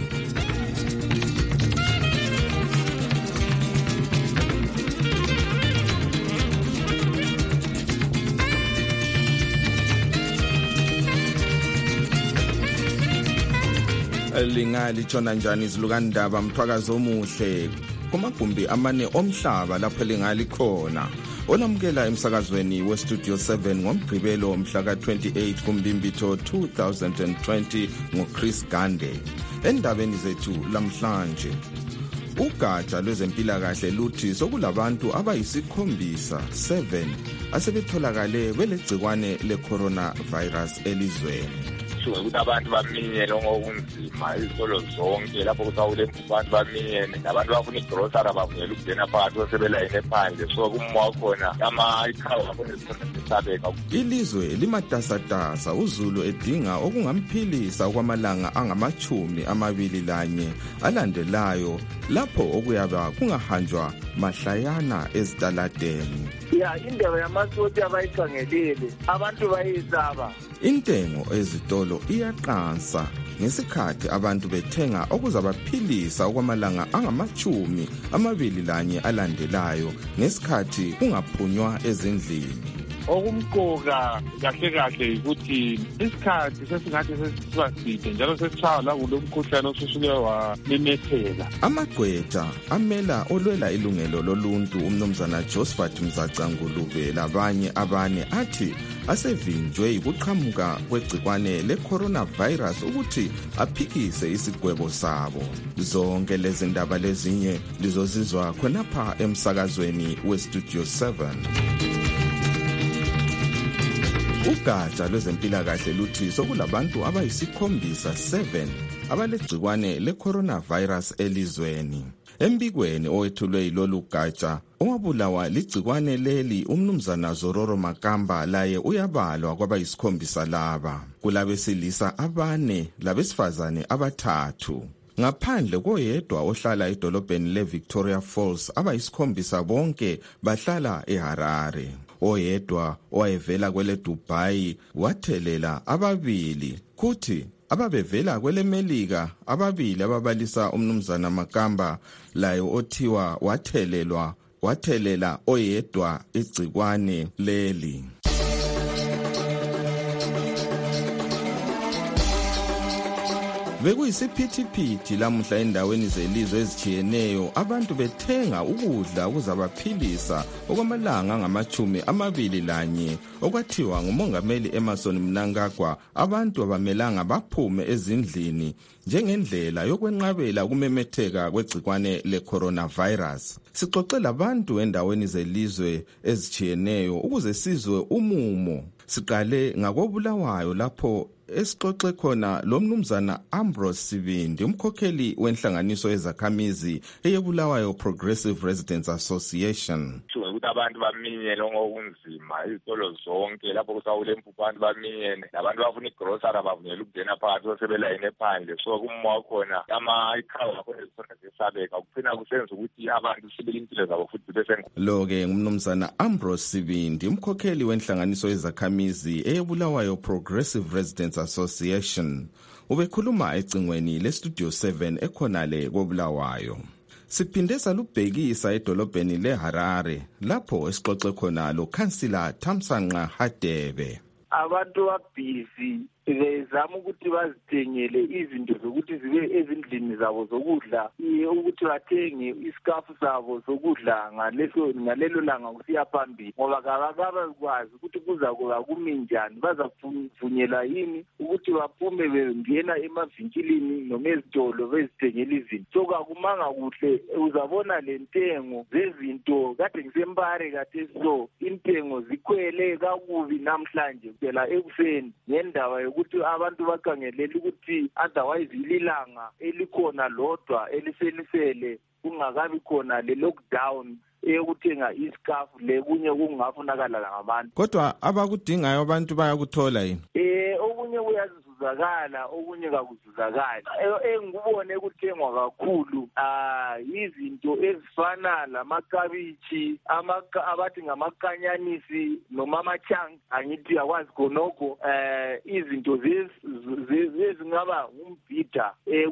Lingali tshona njani izilukandaba mthwakazi omuhle kumagumbi amane omhlaba lapho lingali khona. Olamukela emsakazweni we-Studio seven ngomgqibelo mhla ka-twenty-eight kuMbimbitho two thousand twenty ngoChris Gande. Endabeni zethu lamhlanje, ugatsha lwezempilakahle luthi sokulabantu abayisikhombisa seven asebetholakale kwelegcikwane le-coronavirus elizweni. Ukuthi abantu baminyene ngokunzima izikolo zonke lapho kusawule abantu baminyene nabantu bafuna igrosari abavuyela ukungena phakathi osebelayine phandle so kumwa khona ama-ikhawa esabeka. Ilizwe limatasatasa, uZulu edinga okungamphilisa okwamalanga angamachumi amabili lanye alandelayo lapho okuyaba kungahanjwa mahlayana ezitaladeni. Ya indaba yamasoti abayikhangelile abantu bayisaba. Intengo ezitolo iyaqansa ngesikhathi abantu bethenga okuzabaphilisa okwamalanga angamachumi amabili lanye alandelayo ngesikhathi kungaphunywa ezindlini. Okumqoka kahle kahle ukuthi isikhathi sesingathi sesiba side njalo sesitshaya la kulo mkhuhlane osusuke wamemetheka. Amagqwetha amela olwela ilungelo loluntu umnumzana Josephat Mzaca Ngulube labanye abane athi asevinjwe ukuqhamuka kwegcikwane le-coronavirus ukuthi aphikise isigwebo sabo. Zonke lezi ndaba lezinye lizozizwa khonapha emsakazweni we-Studio seven. Ugatsha lwezempilakahle luthi sokulabantu abayisikhombisa seven abalegcikwane le-coronavirus elizweni. Embikweni owethulwe yilolu gatsha owabulawa ligcikwane leli umnumzana Zororo Makamba laye uyabalwa kwabayisikhombisa laba. Kulabesilisa abane labesifazane abathathu. Ngaphandle koyedwa ohlala edolobheni le-Victoria Falls abayisikhombisa bonke bahlala eHarare. Oyedwa owayevela kwele Dubai wathelela ababili, kuthi ababevela kwele Melika ababili ababalisa umnumzana Makamba laye othiwa wathelelwa wathelela oyedwa igcikwane leli. Bekuyisiphithiphithi lamuhla endaweni zelizwe ezitshiyeneyo abantu bethenga ukudla ukuzabaphilisa okwamalanga angamachumi amabili lanye okwathiwa ngumongameli Emmerson Mnangagwa abantu abamelanga baphume ezindlini njengendlela yokwenqabela ukumemetheka kwegcikwane le-coronavirus. Sixoxe labantu endaweni zelizwe ezitshiyeneyo ukuze sizwe umumo. Siqale ngakobulawayo lapho esixoxe khona lo mnumzana Ambrose Sibindi, umkhokheli wenhlanganiso yezakhamizi eyebulawayo Progressive Residents Association. Ukuthi abantu baminyene ngokunzima izikolo zonke lapho kusawule abantu baminyene nabantu bafuna igrosari abavuyela ukungena phakathi osebelayine phandle so kumwa khona ama-ikhawa esabeka kuphina kusenza ukuthi abantu sibele impilo zabo futhi zibe. Lo-ke ngumnumzana Ambrose Sibindi, umkhokheli wenhlanganiso yezakhamizi eyebulawayo Progressive Residents Association. Ubekhuluma ecingweni le-Studio seven ekhonale kobulawayo. Siphinde salubhekisa edolobheni leHarare lapho esixoxe khona lo Councillor Thamsanqa Hadebe. Abantu babhizi bezama ukuthi bazithengele izinto zokuthi zibe ezindlini zabo zokudla, ukuthi bathenge isikafu sabo zokudla ngaleso ngalelo langa kusiya phambili ngoba kabakwazi ukuthi kuza kuba kumi njani, bazavunyelwa yini ukuthi baphume bengena emavinkilini noma ezitolo bezithengele izinto. So kakumanga kuhle, uzabona le ntengo zezinto kade ngisempare kade so intengo zikhwele kakubi namhlanje phela ekuseni ngendaba ukuthi abantu bakhangelela ukuthi otherwise ililanga elikhona lodwa eliselisele kungakabi khona le lockdown eyokuthenga isikafu le kunye kungafunakala ngabantu. Kodwa abakudingayo abantu bayakuthola yini? Eh okunye kuyazuzakala, okunye kakuzuzakali. Engikubone kuthengwa kakhulu ah izinto ezifana lamakabichi, amaka abathi ngamakanyanisi noma amachang, angithi akwazi khonoko eh izinto zezingaba umbhida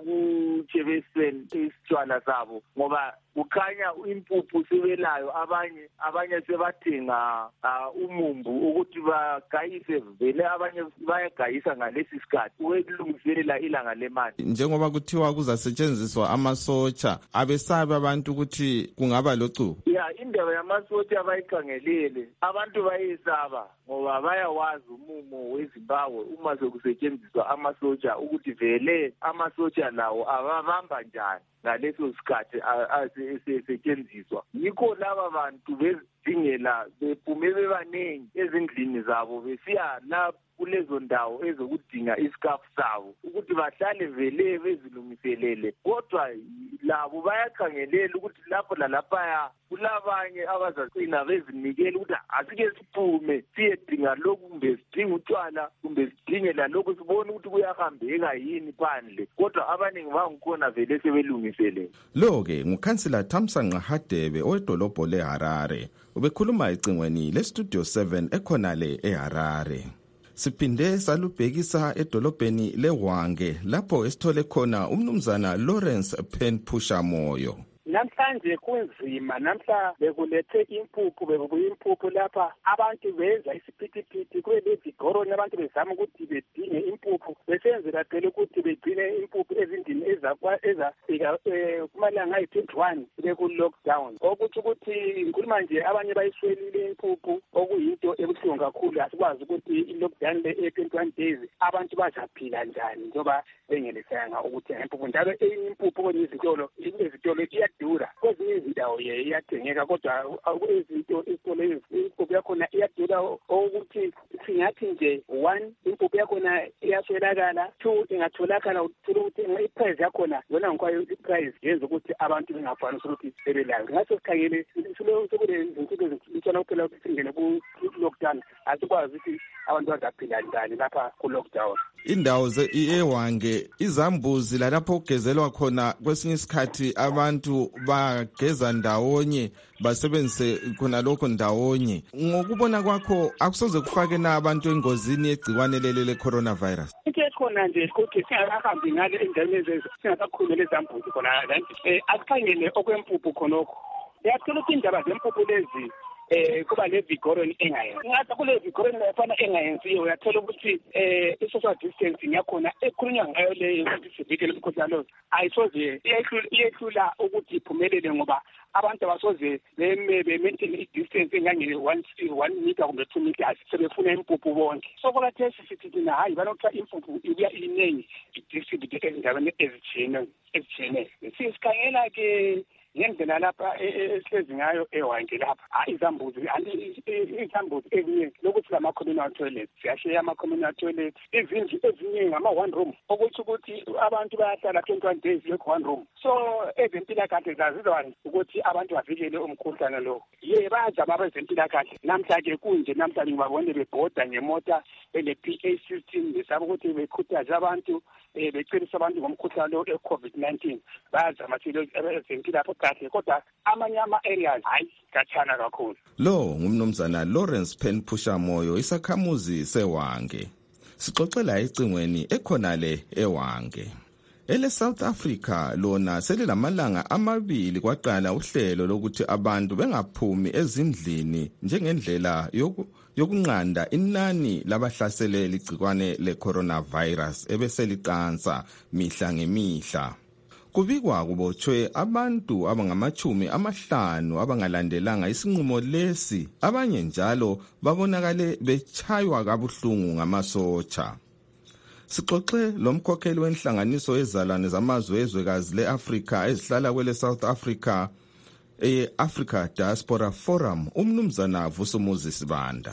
ekuchebeseni isitshwala sabo ngoba kukhanya impuphu sebelayo, abanye abanye sebathenga umumbu ukuthi bagayise vele, abanye bayagayisa ngalesi sikhathi ukulungiselela ilanga lemali. Njengoba kuthiwa kuzasetshenziswa amasotsha, abesabe abantu ukuthi kungaba locubo. Ya indaba yamasotsha bayikhangelele, abantu bayisaba ngoba bayawazi umumo weZimbabwe uma sekusetshenziswa amasotsha ukuthi vele amasotsha lawo ababamba njani ngaleso sikhathi asesetshenziswa. Yikho laba bantu bezidingela bephume bebaningi ezindlini zabo besiya la kulezo ndawo ezokudinga isikafu sabo ukuthi bahlale vele bezilungiselele, kodwa labo bayakhangelela ukuthi lapho lalaphaya kulabanye abazagcina bezinikela ukuthi asike siphume siyedinga lokhu, kumbe sidinga utshwala, kumbe sidingela lokhu, sibone ukuthi kuyahambeka yini phandle, kodwa abaningi bangikhona vele sebelungiselele. Lo-ke ngukhansila Thamsanqa Hadebe owedolobho leHarare, ubekhuluma ecingweni leStudio seven ekhonale eHarare. Siphinde salubhekisa edolobheni leHwange lapho esithole khona umnumzana Lawrence Penpusha Moyo. Namhlanje kunzima, namhla bekulethe impuphu, bekubuya impuphu lapha abantu benza isiphithiphithi kube leVigoroni, abantu bezama ukuthi bedinge impuphu besenzela phela ukuthi begcine impuphu ezindini ezafika kumalanga ayi-twenty-one beku-lockdown, okuthi ukuthi ngikhuluma nje abanye bayiswelile impuphu, okuyinto ebuhlungu kakhulu. Asikwazi ukuthi i-lockdown le e-twenty-one days abantu bazaphila njani njengoba bengelisanga ukuthenga impuphu. Njalo enye impuphu kwenye izitolo, izitolo iyadura, kwezinye izindawo ye iyathengeka, kodwa izinto izitolo impuphu yakhona iyadura, ukuthi singathi nje one impuphu yakhona iyaswelakala, two ingatholakala uthola ukuthi i-price yakhona yona ngikwayo i-price yenza ukuthi abantu bengafanisi ukuthi sebelayo. Ngaso sikhangele sekule izinsuku ezitshona kuphela ukuthi singene ku-lockdown, asikwazi ukuthi abantu bazaphila njani lapha ku-lockdown. Indawo ze-eHwange, izambuzi lalapho kugezelwa khona kwesinye isikhathi abantu bageza ndawonye basebenzise khona lokho ndawonye. Ngokubona kwakho akusoze kufake na abantu engozini yegciwane leli le-coronavirus? Into ekhona nje ukuthi singakahambi ngale endaweni ezezo singakakhulumeli ezambuzi khona, um asikhangele okwempuphu khonokho. Uyathola ukuthi indaba zempuphu lezi eh kuba leVigoroni engayenzi. Ngathi kule Vigoroni lefana engayenziyo, uyathola ukuthi eh i-social distancing yakhona ekhulunywa ngayo le ukuthi sivikele umkhuhlane lo ayisoze iyehlula ukuthi iphumelele, ngoba abantu abasoze be-maintain i-distance engange one meter kumbe two meters sebefuna impuphu bonke. So kwalathesi sithi thina hayi banotha impuphu ibuya iningi i-district ezindaweni ezitshiyeneyo ezitshiyeneyo. Sikhangela-ke ngendlela lapha esihlezi ngayo eHwange lapha izambuzi izambuzi ezinye lokuthi lama-communal toilets siyasheya ama-communal toilets, izindlu ezinye ngama-one room, ukuthi ukuthi abantu bayahlala twenty-one days lokhu one room. So ezempilakahle zazizwani ukuthi abantu bavikele umkhuhlane lo. Ye bayazama abezempilakahle. Namhla-ke kunje, namhla ngibabone bebhoda ngemota ele-P A system besaba ukuthi bekhuthaze abantu becebisa abantu ngomkhuhlane lo e-COVID nineteen. Bayazama ezempilakahle kahle, kodwa amanye ama-areas hayi khatshana kakhulu. Lo ngumnumzana Lawrence Penpusha Moyo, isakhamuzi seHwange. Sixoxela ecingweni ekhonale eHwange. Ele South Africa lona selilamalanga amabili kwaqala uhlelo lokuthi abantu bengaphumi ezindlini njengendlela yoku yokunqanda inani labahlaseleli igciwane le-coronavirus ebeseliqansa mihla ngemihla. Kubikwa kubotshwe abantu abangamachumi amahlanu abangalandelanga isinqumo lesi, abanye njalo babonakale bechaywa kabuhlungu ngamasotsha. Sixoxe lomkhokheli wenhlanganiso ezalwane zamazwe ezwekazi le-Afrika ezihlala kwele South Africa, e-Africa Diaspora Forum, umnumzana Vusumuzi Sibanda.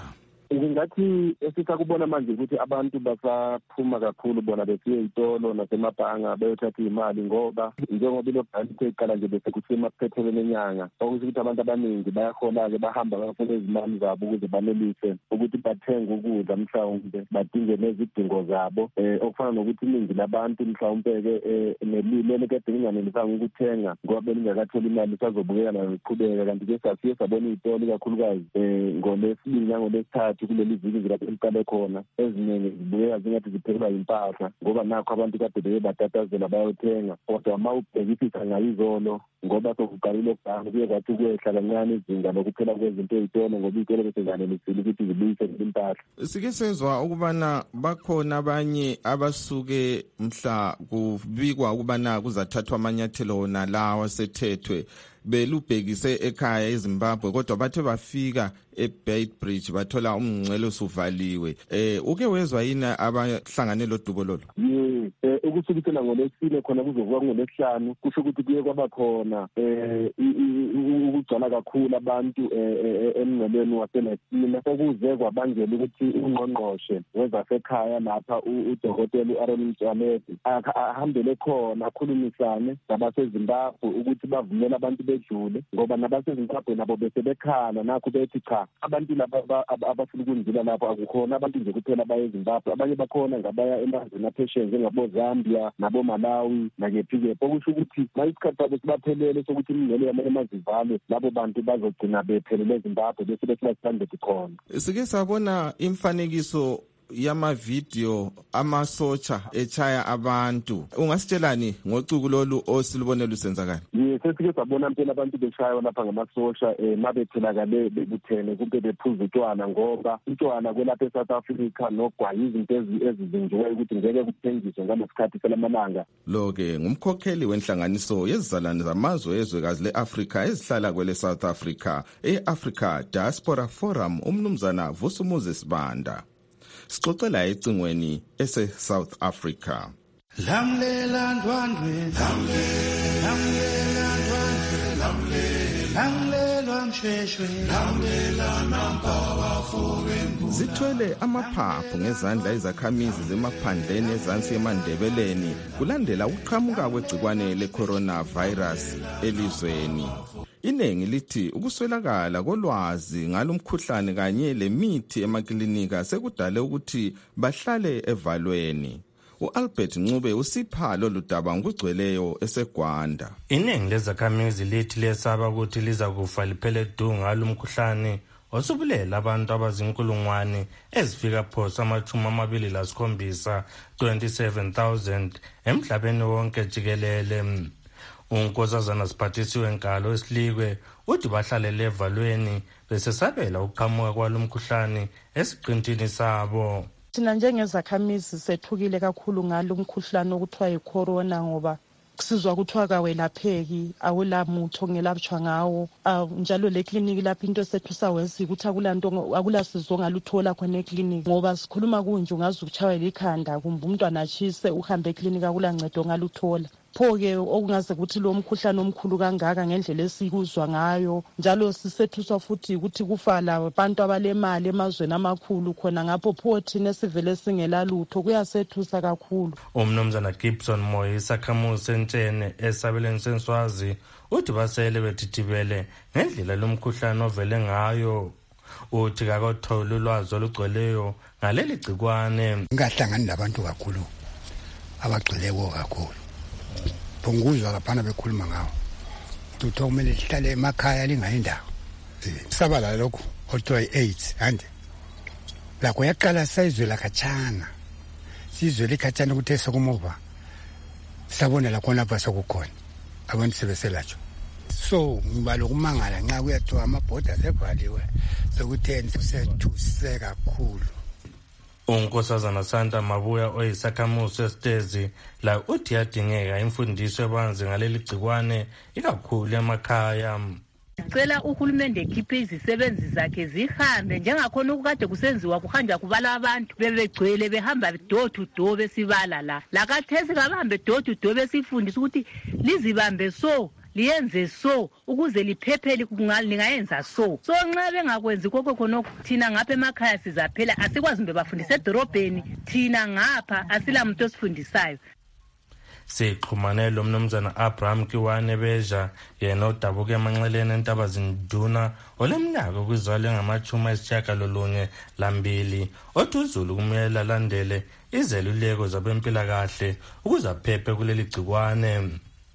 Ngingathi esisakubona manje ukuthi abantu basaphuma kakhulu bona besiye izitolo nasemabhanga bayothatha imali ngoba njengoba ilobhani seqala nje bese kusemaphethelweni enyanga okusho ukuthi abantu abaningi bayahola ke bahamba bafuna izimali zabo ukuze banelise ukuthi bathenge ukudla mhlawumbe badinge nezidingo zabo eh okufana nokuthi iningi labantu mhlawumbe ke nelile kade linganelisanga ukuthenga ngoba belingakatholi imali sazobukela noqhubeka kanti ke sasiye sabona izitolo kakhulukazi eh ngolesibili ngolesithathu kuleli viki lapho iqale khona eziningi zibukeka zingathi ziphelelwa impahla ngoba nakho abantu kade beye batatazela bayothenga kodwa uma ubhekisisa ngayizolo ngoba sokuqalile ukubhanga kuye kwathi kwehla kancane izinga lokuphela kwezinto ezitolo ngoba izitolo bese zanelisile ukuthi zibuyise impahla. Sike sezwa ukubana bakhona abanye abasuke mhla kubikwa ukubana kuzathathwa amanyathelo wona lawa sethethwe belubhekise ekhaya eZimbabwe kodwa bathe bafika eBeitbridge bathola umngcele usuvaliwe. Eh uke wezwa yini abahlangane lo dubo lolo? Eh ukusukela ngolesine khona kuzokuba ngolesihlanu kusho ukuthi kuye kwaba khona eh ukugcwala kakhulu abantu emngceleni waseNesina okuze kwabangela ukuthi ungqongqoshe wezasekhaya lapha uDokotela uAaron Mtshalethi ahambele khona akhulumisane nabaseZimbabwe ukuthi bavumele abantu bedlule ngoba nabaseZimbabwe nabo bese bekhala nakho bethi cha abantu laba abafuna ukundlula lapho akukhona abantu nje kuphela baye eZimbabwe abanye bakhona ngabaya emazweni aphesheya njengabo Zambia nabo Malawi nakephike okusho ukuthi mayisikhathi sabo sibaphelele sokuthi imingcele yamazivalo labo bantu bazogcina bephelele eZimbabwe bese behlala khona. Sike sabona imfanekiso yamavideo amasotsha echaya abantu. Ungasitshelani ngocuku lolu osilubonela usenzakala? Sesike sabona impela abantu beshaywa lapha ngamasosha eh mabethelakale bebuthene kumbe bephuza utshwala ngoba utshwala kwelapha eSouth Africa nogwayi izinto ezizinjiwe ukuthi ngeke kuthengiswe ngalesikhathi selamalanga. Lo ke ngumkhokheli wenhlanganiso yezizalwane zamazwe ezwekazi leAfrika ezihlala kwele South Africa eAfrica Diaspora Forum umnumzana Vusumuzi Sibanda. Sixoxela ecingweni ese South Africa. Lamlela ndwandwe lamlela ndwandwe lamlela msheshwe lamlela nampawa fobengu. Zithwele amaphaphu ngezandla izakhamizi zemaphandleni ezansi eMandebeleni kulandela ukuqhamuka kwegcikwane le-coronavirus elizweni. Inengi lithi ukuswelakala kolwazi ngalomkhuhlane kanye lemithi emaklinika sekudale ukuthi bahlale evalweni. uAlbert Ncube usipha lolu daba ngokugcweleyo eseGwanda. Inengi lezakhamizi lithi lesaba ukuthi liza kufa liphele du ngalomkhuhlane osubulela abantu abazinkulungwane ezifika phosa amathumi amabili lasikhombisa twenty-seven thousand emhlabeni wonke jikelele. Unkosazana Siphathisiwe Nkalo Esilikwe uthi bahlalele evalweni besesabela ukuqhamuka kwalomkhuhlane esiqintini sabo. Thina njengezakhamizi sethukile kakhulu ngalo mkhuhlane okuthiwa yicorona ngoba kusizwa kuthiwa kawelapheki awulamutho ngelapshwa ngawo njalo le clinic lapha into sethu sawenza ukuthi akulanto akulasizo ngaluthola khona eclinic ngoba sikhuluma kunje ungazi ukuchaywa likhanda kumbe umntwana achise uhambe eclinic akulancedo ngaluthola. Pho-ke okungaze ukuthi lo mkhuhlane omkhulu kangaka ngendlela esikuzwa ngayo njalo sisethuswa futhi ukuthi kufa labantu abalemali emazweni amakhulu khona ngapho pho thina esivele singelalutho kuyasethusa kakhulu. Umnumzana Gibson Moyo isakhamuzi sentshene esabeleni senswazi uthi basele bethithibele ngendlela lomkhuhlane ovele ngayo. Uthi kakothola ulwazi olugcweleyo ngaleli gcikwane. Ngahlangani nabantu kakhulu abagcweleyo kakhulu. Punguzwa laphana bekhuluma ngawo. Tutho kumele lihlale emakhaya lingayindawo. Sabala lokho othiwa i-AIDS ande. La kuyaqala sayizwe la kachana. Sizwe likachana ukuthi sokumova. Sabona la khona lapha sokukhona. Abantu sebeselatsho. So ngibalo kumangala nxa kuyathiwa amabhoda sevaliwe sokutheni sethuse kakhulu. Unkosazana Santa Mabuya oyisakhamuzi sesitezi la uthi yadingeka imfundiso ebanzi ngaleli gcikwane ikakhulu emakhaya. Sicela uhulumende ekhiphe izisebenzi zakhe zihambe njengakhona ukade kusenziwa kuhanja kubala abantu bebegcwele behamba door to door besibala la. La kathesi kabahambe door to door besifundisa ukuthi lizibambe so liyenze so ukuze liphephele lingayenza so so nxa bengakwenzi koko khonokho thina ngapha emakhaya sizaphela asikwazi mbe bafundisa edorobheni thina ngapha asilamuntu osifundisayo. Sixhumane lo mnumzana Abraham Kiwane Beja yena odabuka emanxeleni entaba zinduna olemnyaka kwizalo ngamachuma esishaka lolunye lambili othi uZulu kumele alandele izeluleko zabempilakahle ukuze aphephe kuleli gcikwane.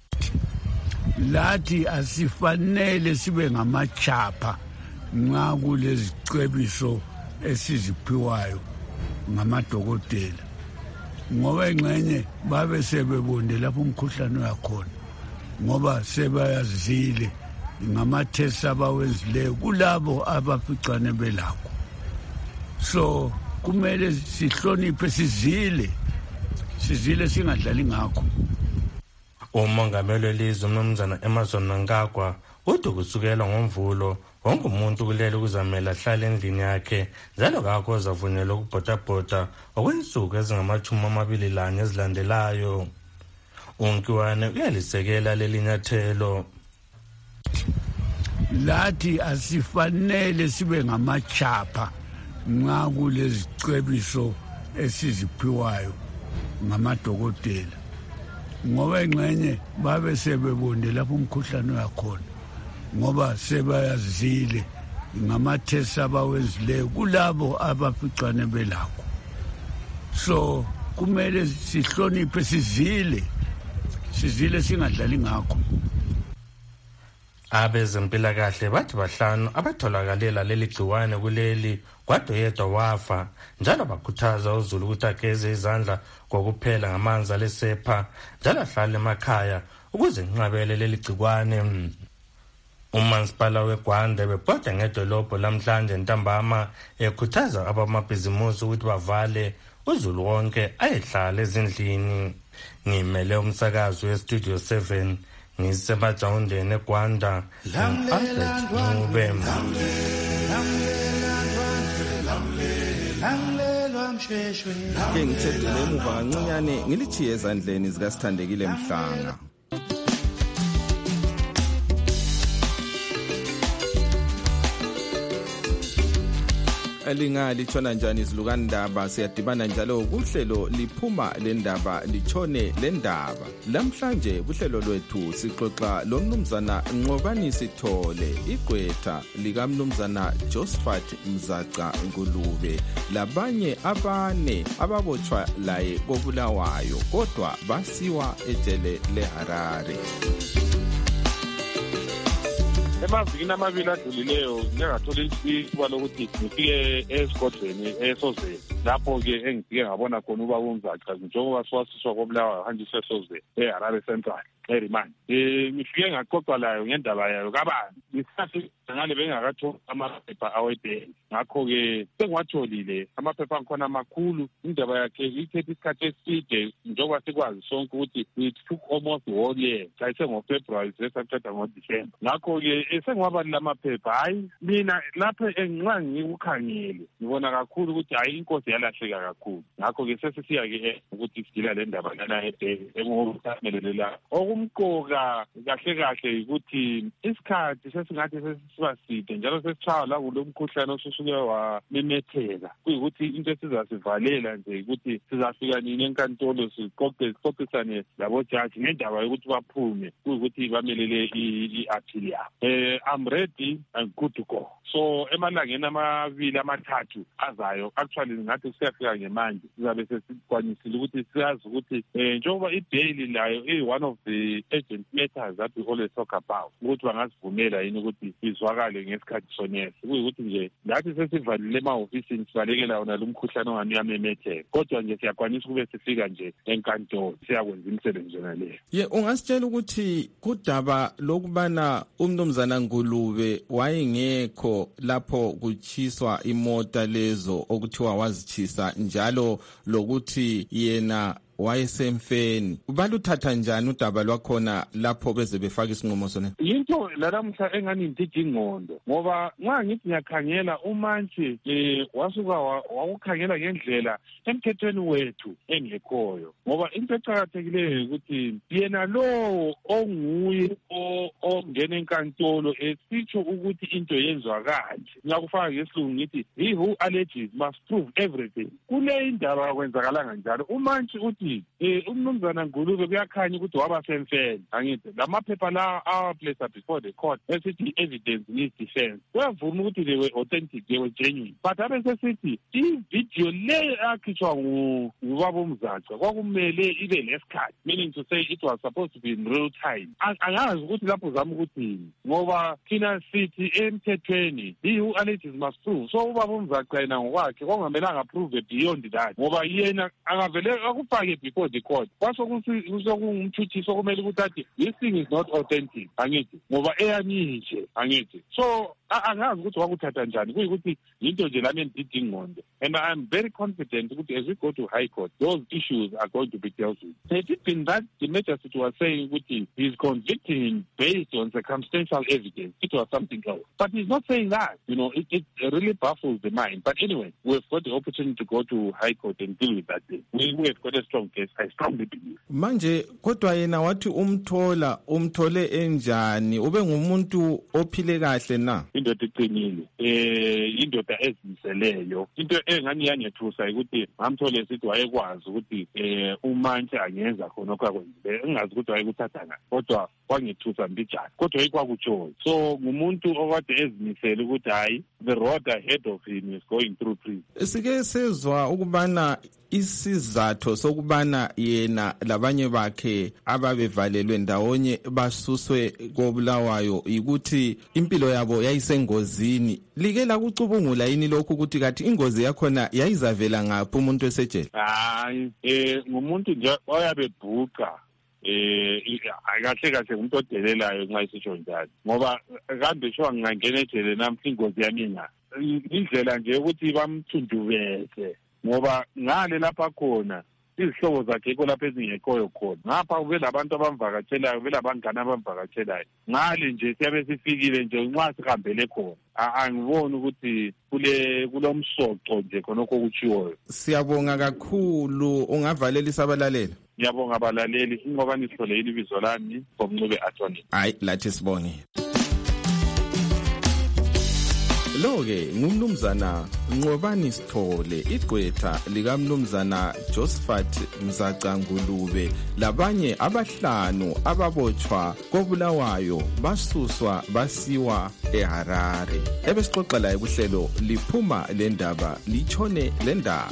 Lathi asifanele sibe ngamachapha nxa kulezicebiso esiziphiwayo ngamadokotela ngoba ingxenye babe sebebonde lapho umkhuhlane uyakhona ngoba sebayazile ngamathesi abawenzileyo kulabo abaficane belakho. So kumele sihloniphe sizile sizile singadlali ngakho. Umongameli welizwe umnumzana Emerson Mnangagwa uthi kusukela ngoMvulo wonke umuntu kulele ukuzamela ahlale endlini yakhe njalo kakho ozavunyelwa ukubhothabhotha okwensuku ezingamachumi amabili lanye ezilandelayo. uNkiwane uyalisekela leli nyathelo. Lathi asifanele sibe ngamachapha nxa kulezicebiso esiziphiwayo ngamadokotela ngoba ingxenye babe sebebonde lapho umkhuhlane uyakhona ngoba sebayazile ngamathesi abawenzileyo kulabo abaficane belakho. So kumele sihloniphe sizile sizile singadlali ngakho. Abezempilakahle bathi bahlanu abatholakalela leli gciwane kuleli kodwa yedwa wafa njalo bakhuthaza uZulu ukuthi ageze izandla kokuphela ngamanzi alesepha njalo ahlale emakhaya ukuze nqabele leli gciwane. Umansipala weGwanda bebhoda ngedolobho lamhlanje ntambama ekhuthaza abamabhizimusi ukuthi bavale uZulu wonke ayehlala ezindlini. Ngimele umsakazo weStudio seven ngisemajawundeni eGwanda. Ke ngithethele emuva kancinyane ngilithiye ezandleni zikaSithandekile Mhlanga. Elingali tshona njani izilukandaba siyadibana njalo kuhlelo liphuma lendaba litshone lendaba. Lamhlanje kuhlelo lwethu sixoxa lo mnumzana Nqobani Sithole igqwetha lika mnumzana Josephat Mzaca Ngulube labanye abane ababotshwa laye koBulawayo kodwa basiwa ejele leHarare. Emavini amabili adlulileyo ngingathola ithuba lokuthi ngifike esigodlweni eSozweni lapho-ke engifike ngabona khona ubaba uMzaca njengoba siwasiswa koBulawayo hanjiswa eSozweni eHarare Central eRimani. Um ngifike ngaxoxa layo ngendaba yayo kabanzi ngisathi ngale bengakatholi amaphepha awebheli ngakho-ke sengiwatholile amaphepha akhona amakhulu. Indaba yakhe ithethe isikhathi eside njengoba sikwazi sonke ukuthi it took almost one year sayise ngoFebruary sesaqeda ngoDisemba. Ngakho-ke sengiwabali lamaphepha hayi mina lapho enxa ngikukhangele ngibona kakhulu ukuthi hayi inkosi yalahleka kakhulu. Ngakho-ke sesisiya-ke ukuthi sidila le ndaba lana ebheli engokuthamelela okumqoka kahle kahle ukuthi isikhathi sesingathi sesiba side njalo sesitshaya la kulo mkhuhlane osusuke wamemetheka kuyikuthi into esizasivalela nje ukuthi sizafika nini enkantolo siqoqe sixoxisane labojaji ngendaba yokuthi baphume kuyikuthi bamelele i-appeal yabo. Um I'm ready and good to go. So emalangeni amabili amathathu azayo actually ngathi siyafika ngemanje sizabe sesikwanisile ukuthi siyazi ukuthi um njengoba i-bail layo i-one of the urgent matters that we always talk about ukuthi bangazivumela yini ukuthi izwakale ngesikhathi sonesi kuyikuthi nje lathi sesivalile emahofisini sibalekela wona lo mkhuhlane onganiyamemetheka kodwa nje siyakwanisa ukube sifika nje enkantolo siyakwenza imisebenzi yona leyo. Ye ungasitshela ukuthi kudaba lokubana umnumzana Ngulube wayengekho lapho kuchiswa imota lezo okuthiwa wazichisa njalo lokuthi yena wayesemfeni. Baluthatha njani udaba lwakhona lapho beze befaka isinqumo sona? Yinto lalamhla engani ndidi ingqondo ngoba nxa ngithi ngiyakhangela umantshi eh wasuka wakukhangela ngendlela emthethweni wethu engekhoyo ngoba into eqhakathekileyo ukuthi yena lo onguye ongena enkantolo esitsho ukuthi into yenzwa kanje. Ngiyakufaka ngesilungu ngithi he who alleges must prove everything. Kule indaba kwenzakalanga njalo. Umantshi uthi eh umnumzana Ngulube kuyakhanya ukuthi waba semfeni. Angithi lamaphepha la our place before the court esithi evidence needs defense. Uyavuma ukuthi they were authentic, they were genuine. But abe sesithi i-video le akhishwa ngubaba uMzaca kwakumele ibe lesikhathi, meaning to say it was supposed to be in real time. Angazi ukuthi lapho zama ukuthi ngoba thina sithi emthethweni he who alleges must prove. So ubaba uMzaca yena ngokwakhe kwangamelanga prove beyond that ngoba yena angavele akufake before the court. Kwaso kusokungumthuthiso kumele ukuthi athi this thing is not authentic. Angithi ngoba eyaninje angithi. So angazi ukuthi wakuthatha njani kuyikuthi into nje lami ndidi ingqondo. And I'm very confident that as we go to High Court, those issues are going to be dealt with. Had it been that the magistrate was saying that he's convicting him based on circumstantial evidence, it was something else. But he's not saying that. You know, it, it really baffles the mind. But anyway, we've got the opportunity to go to High Court and deal with that thing. We, we have got a strong case, I strongly believe. Manje, kodwa yena wathi umthola, umthole enjani, ube ngumuntu ophile kahle na? Indoda iqinile, eh indoda ezimiseleyo. Into engani yangethusa ukuthi ngamthole sithi wayekwazi ukuthi eh umantshi angenza khona okwakwenzile. Engazi ukuthi wayekuthatha ngani. Kodwa wangethusa mbijana. Kodwa ikwakutshoyo. So ngumuntu okade ezimisele ukuthi hayi the road ahead of him is going through prison. Sike sezwa ukubana isizatho sokubana yena labanye bakhe ababevalelwe ndawonye basuswe koBulawayo ukuthi impilo yabo yayisengozini. Like la kucubungula yini lokho ukuthi kathi ingozi yakhona yayizavela ngaphi umuntu esejele? Hayi eh ngumuntu nje oyabebhuqa eh akahle kahle umuntu odelelayo nxa isisho njalo ngoba kambe sho ngingangena ejele namhla ingozi yamina indlela nje ukuthi bamthundubeze ngoba ngale lapha khona izihlobo zakhe iko lapha ezingekhoyo khona ngapha kube labantu abamvakatshelayo kube labangane abamvakatshelayo ngale nje siyabe sifikile nje nxa sihambele khona angiboni ukuthi kule kulomsoco nje khonokho okuchiwoyo. Siyabonga kakhulu, ungavalelisa abalaleli. Ngiyabonga abalaleli ingoba nihlole ibizo lami ngomncube attorney. Hayi lathi sibonge. Lo-ke ngumnumzana Nqobani Sithole, igqwetha likamnumzana Josephat Mzaca Ngulube labanye abahlanu ababotshwa koBulawayo basuswa basiwa eHarare. Ebesixoxa la kuhlelo liphuma lendaba lichone lendaba.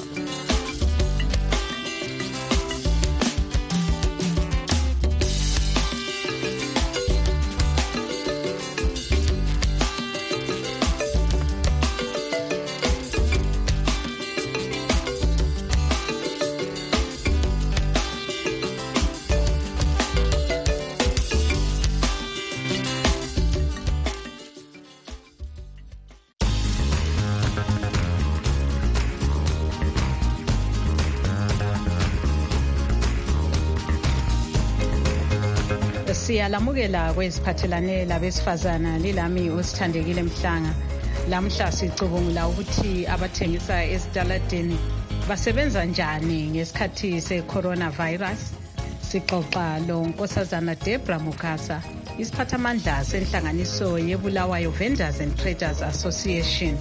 Siyalamukela kweziphathelane labesifazana lilami uSithandekile Mhlanga. Lamhla sicubungula ukuthi abathengisa esitaladeni basebenza njani ngesikhathi se-coronavirus. Sixoxa lo Nkosazana Debra Mukasa, isiphathamandla senhlanganiso yeBulawayo Vendors and Traders Association.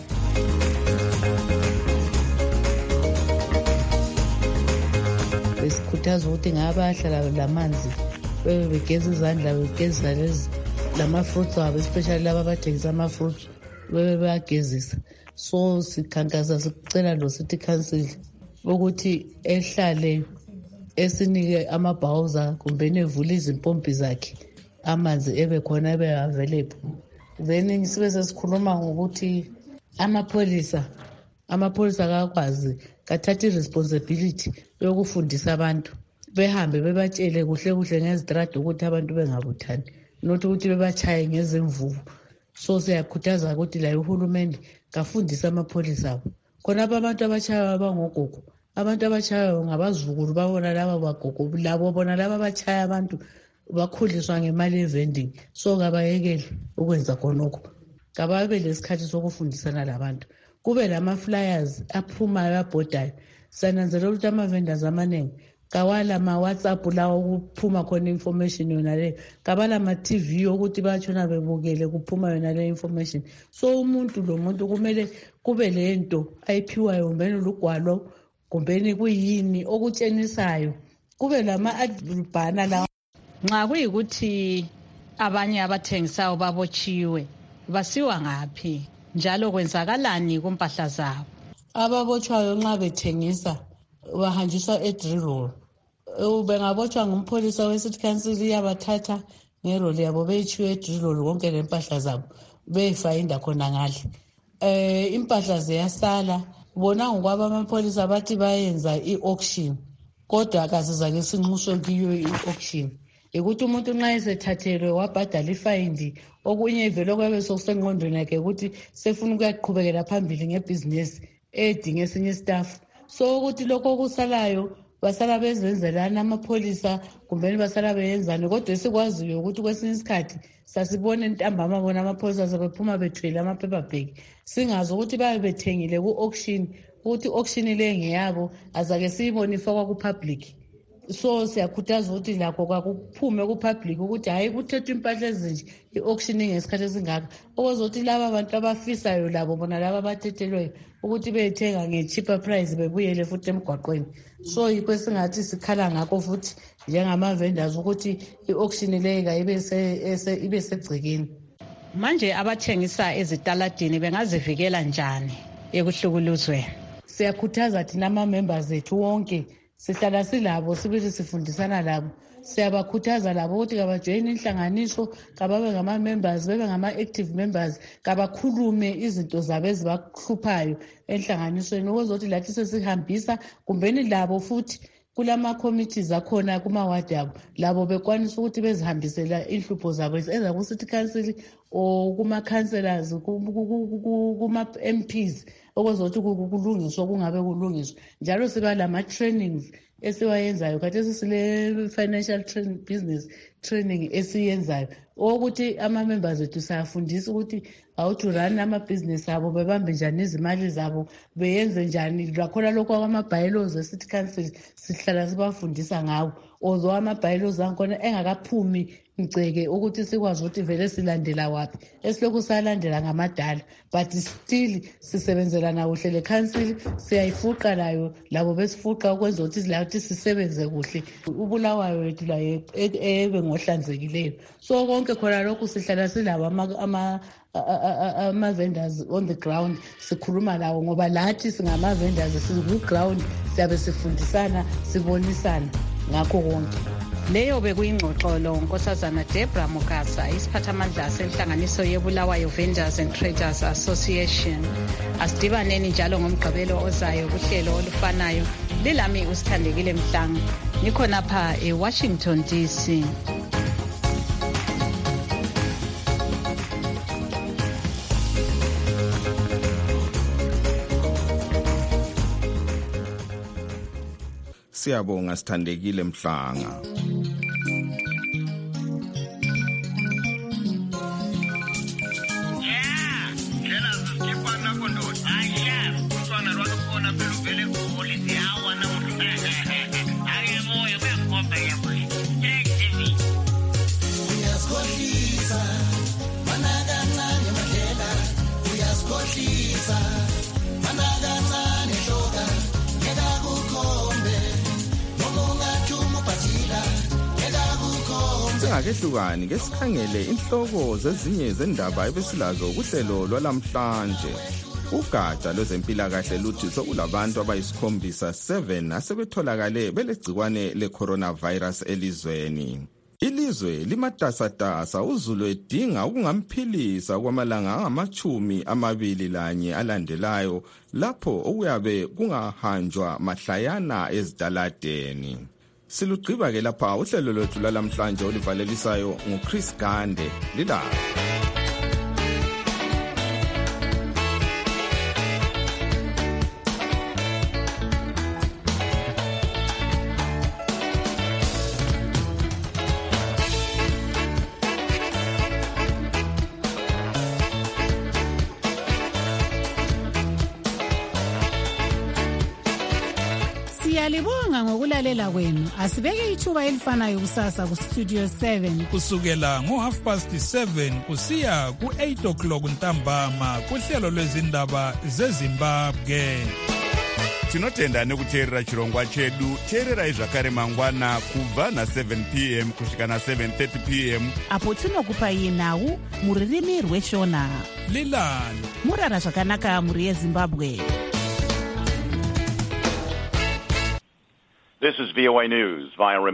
Besikhuthaza ukuthi ngabahlala lamanzi bebe begeza izandla begeza lezi lama-fruits abo, especially laba abathengisa ama-fruits bebe bayagezisa. So sikhankasa sicela lo city council ukuthi ehlale esinike amabhawuza kumbe nevule izimpompi zakhe amanzi ebe khona ebe available. Then sibe sesikhuluma ngokuthi amapholisa amapholisa akakwazi kathatha i-responsibility yokufundisa abantu, behambe bebatshele kuhle kuhle ngezitrade ukuthi abantu bengabuthani, not ukuthi bebachaye ngezimvubu. So siyakhuthaza ukuthi la uhulumende kafundisa amapholisa abo khona abantu abachaye abangogogo abantu abachayayo ngabazukulu babona laba bagogo labo bona laba abachaya abantu bakhuliswa ngemali evending. So kabayekele ukwenza khonokho, kababe lesikhathi sokufundisana labantu, kube lama flyers aphumayo abhodayo. Sananzelela ukuthi ama-vendors amaningi kawala ma-WhatsApp lawo kuphuma khona information yona le, kabala ma-T V ukuthi batshona bebukele kuphuma yona le information. So umuntu lo muntu kumele kube lento ayiphiwayo, kumbeni lugwalo, kumbeni kuyini okutshenisayo, kube lama-adbana lawo. Nxa kuyikuthi abanye abathengisayo babotshiwe, basiwa ngaphi njalo kwenzakalani kumpahla zabo? Ababotshwayo nxa bethengisa bahanjiswa edrillroll. Bengabotshwa ngumpholisa we-City Council yabathatha ngeroli yabo beyitshiwe edrillroll konke lempahla zabo beyifayinda khona ngale. Eh impahla ziyasala, bona ngokwaba amapholisa bathi bayenza i-auction, kodwa akasizake sinxuswe kiyo i-auction. Ukuthi umuntu nxa esethathelwe wabhadala ifayindi, okunye ivele kwabe sokusengqondweni yakhe ukuthi sefuna ukuyaqhubekela phambili ngebhizinesi edinga esinye staff. So ukuthi lokho okusalayo basala bezenzelana amapholisa, kumbeni basala beyenzane, kodwa esikwaziyo ukuthi kwesinye isikhathi sasibone ntambama bona amapholisa sebephuma bethwele ama-paperback, singazi ukuthi babe bethengile ku-auction, ukuthi auction le ngeyabo azake siyibone ifakwa ku-public. So siyakhuthaza ukuthi lakho kwakuphume ku-public ukuthi hayi kuthethwa impahla ezinje i-auction ngesikhathi esingaka, okwezokuthi laba abantu abafisayo labo bona laba abathethelweyo ukuthi beyithenga nge-cheaper price bebuyele futhi emgwaqweni. So yikho singathi sikhala ngakho futhi njengama-vendors ukuthi i-auction leyo kayibe ibe segcekeni. Manje abathengisa ezitaladini bengazivikela njani ekuhlukuluzweni? Siyakhuthaza thina ama-members ethu wonke, sihlala silabo sibili sifundisana labo, siyabakhuthaza labo ukuthi kabajoyine inhlanganiso, kababe ngama-members, bebe ngama-active members, kabakhulume izinto zabo ezibahluphayo enhlanganisweni, ukuzothi lathi sesihambisa kumbeni labo futhi kulama-committees akhona kumawadi abo, labo bekwanisa ukuthi bezihambisela inhlupho zabo eza ku-City Council o kuma-councillors, kuma-M Ps, okwezokuthi kulungiswa kungabe kulungiswa. Njalo siba lama-trainings esiwayenzayo, khathesi sile financial training, business training esiyenzayo, ukuthi ama-members ethu sayafundisa ukuthi how to run amabhizinesi abo, bebambe njani izimali zabo, beyenze njani. Lakhona lokho kwama-bylaws e-City Council sihlala sibafundisa ngawo, although ama-bylaws ankhona engakaphumi ngceke ukuthi sikwazi ukuthi vele silandela waphi, esilokhu salandela ngamadala, but still sisebenzela nawo hle le-council, siyayifuqa layo labo besifuqa ukwenza ukuthi lathi sisebenze kuhle, ubulawayo wethu laye ebe ngohlanzekileyo. So konke khona lokhu sihlala silabo ama ama-vendors on the ground, sikhuluma lawo ngoba lathi singama-vendors siku-ground, siyabe sifundisana sibonisana ngakho konke. Leyo bekuyingxoxolo Nkosazana Debra Mukasa, isiphathamandla senhlanganiso yeBulawayo Vendors and Traders Association. Asidibaneni njalo ngomgqibelo ozayo kuhlelo olufanayo. Lilami uSithandekile Mhlanga, nikhona pha eWashington D C. Siyabonga Sithandekile Mhlanga. Singakehlukani ke sikhangele inhloko zezinye zendaba ebesilazo kuhlelo lwalamhlanje. Ugatsha lwezempilakahle luthi sokulabantu abayisikhombisa seven asebetholakale belegcikwane le-coronavirus elizweni. Ilizwe limatasatasa, uzulu edinga ukungamphilisa kwamalanga angamachumi amabili lanye alandelayo lapho okuyabe kungahanjwa mahlayana ezitaladeni. Silugqiba ke lapha uhlelo lwethu lalamhlanje olivalelisayo nguChris Gande lila. Siyalibonga ngokulalela kwenu. Asibeke ithuba elifanayo kusasa ku Studio seven kusukela ngo half past seven kusiya ku eight o'clock ntambama kuhlelo lwezindaba zeZimbabwe. Tinotenda nekuteerera chirongwa chedu. Teererai zvakare mangwana kubva na seven p m kusvika na seven thirty p m apo tinokupai nhau muririmi rweshona. Lilani murara zvakanaka muri yeZimbabwe. This is V O A News via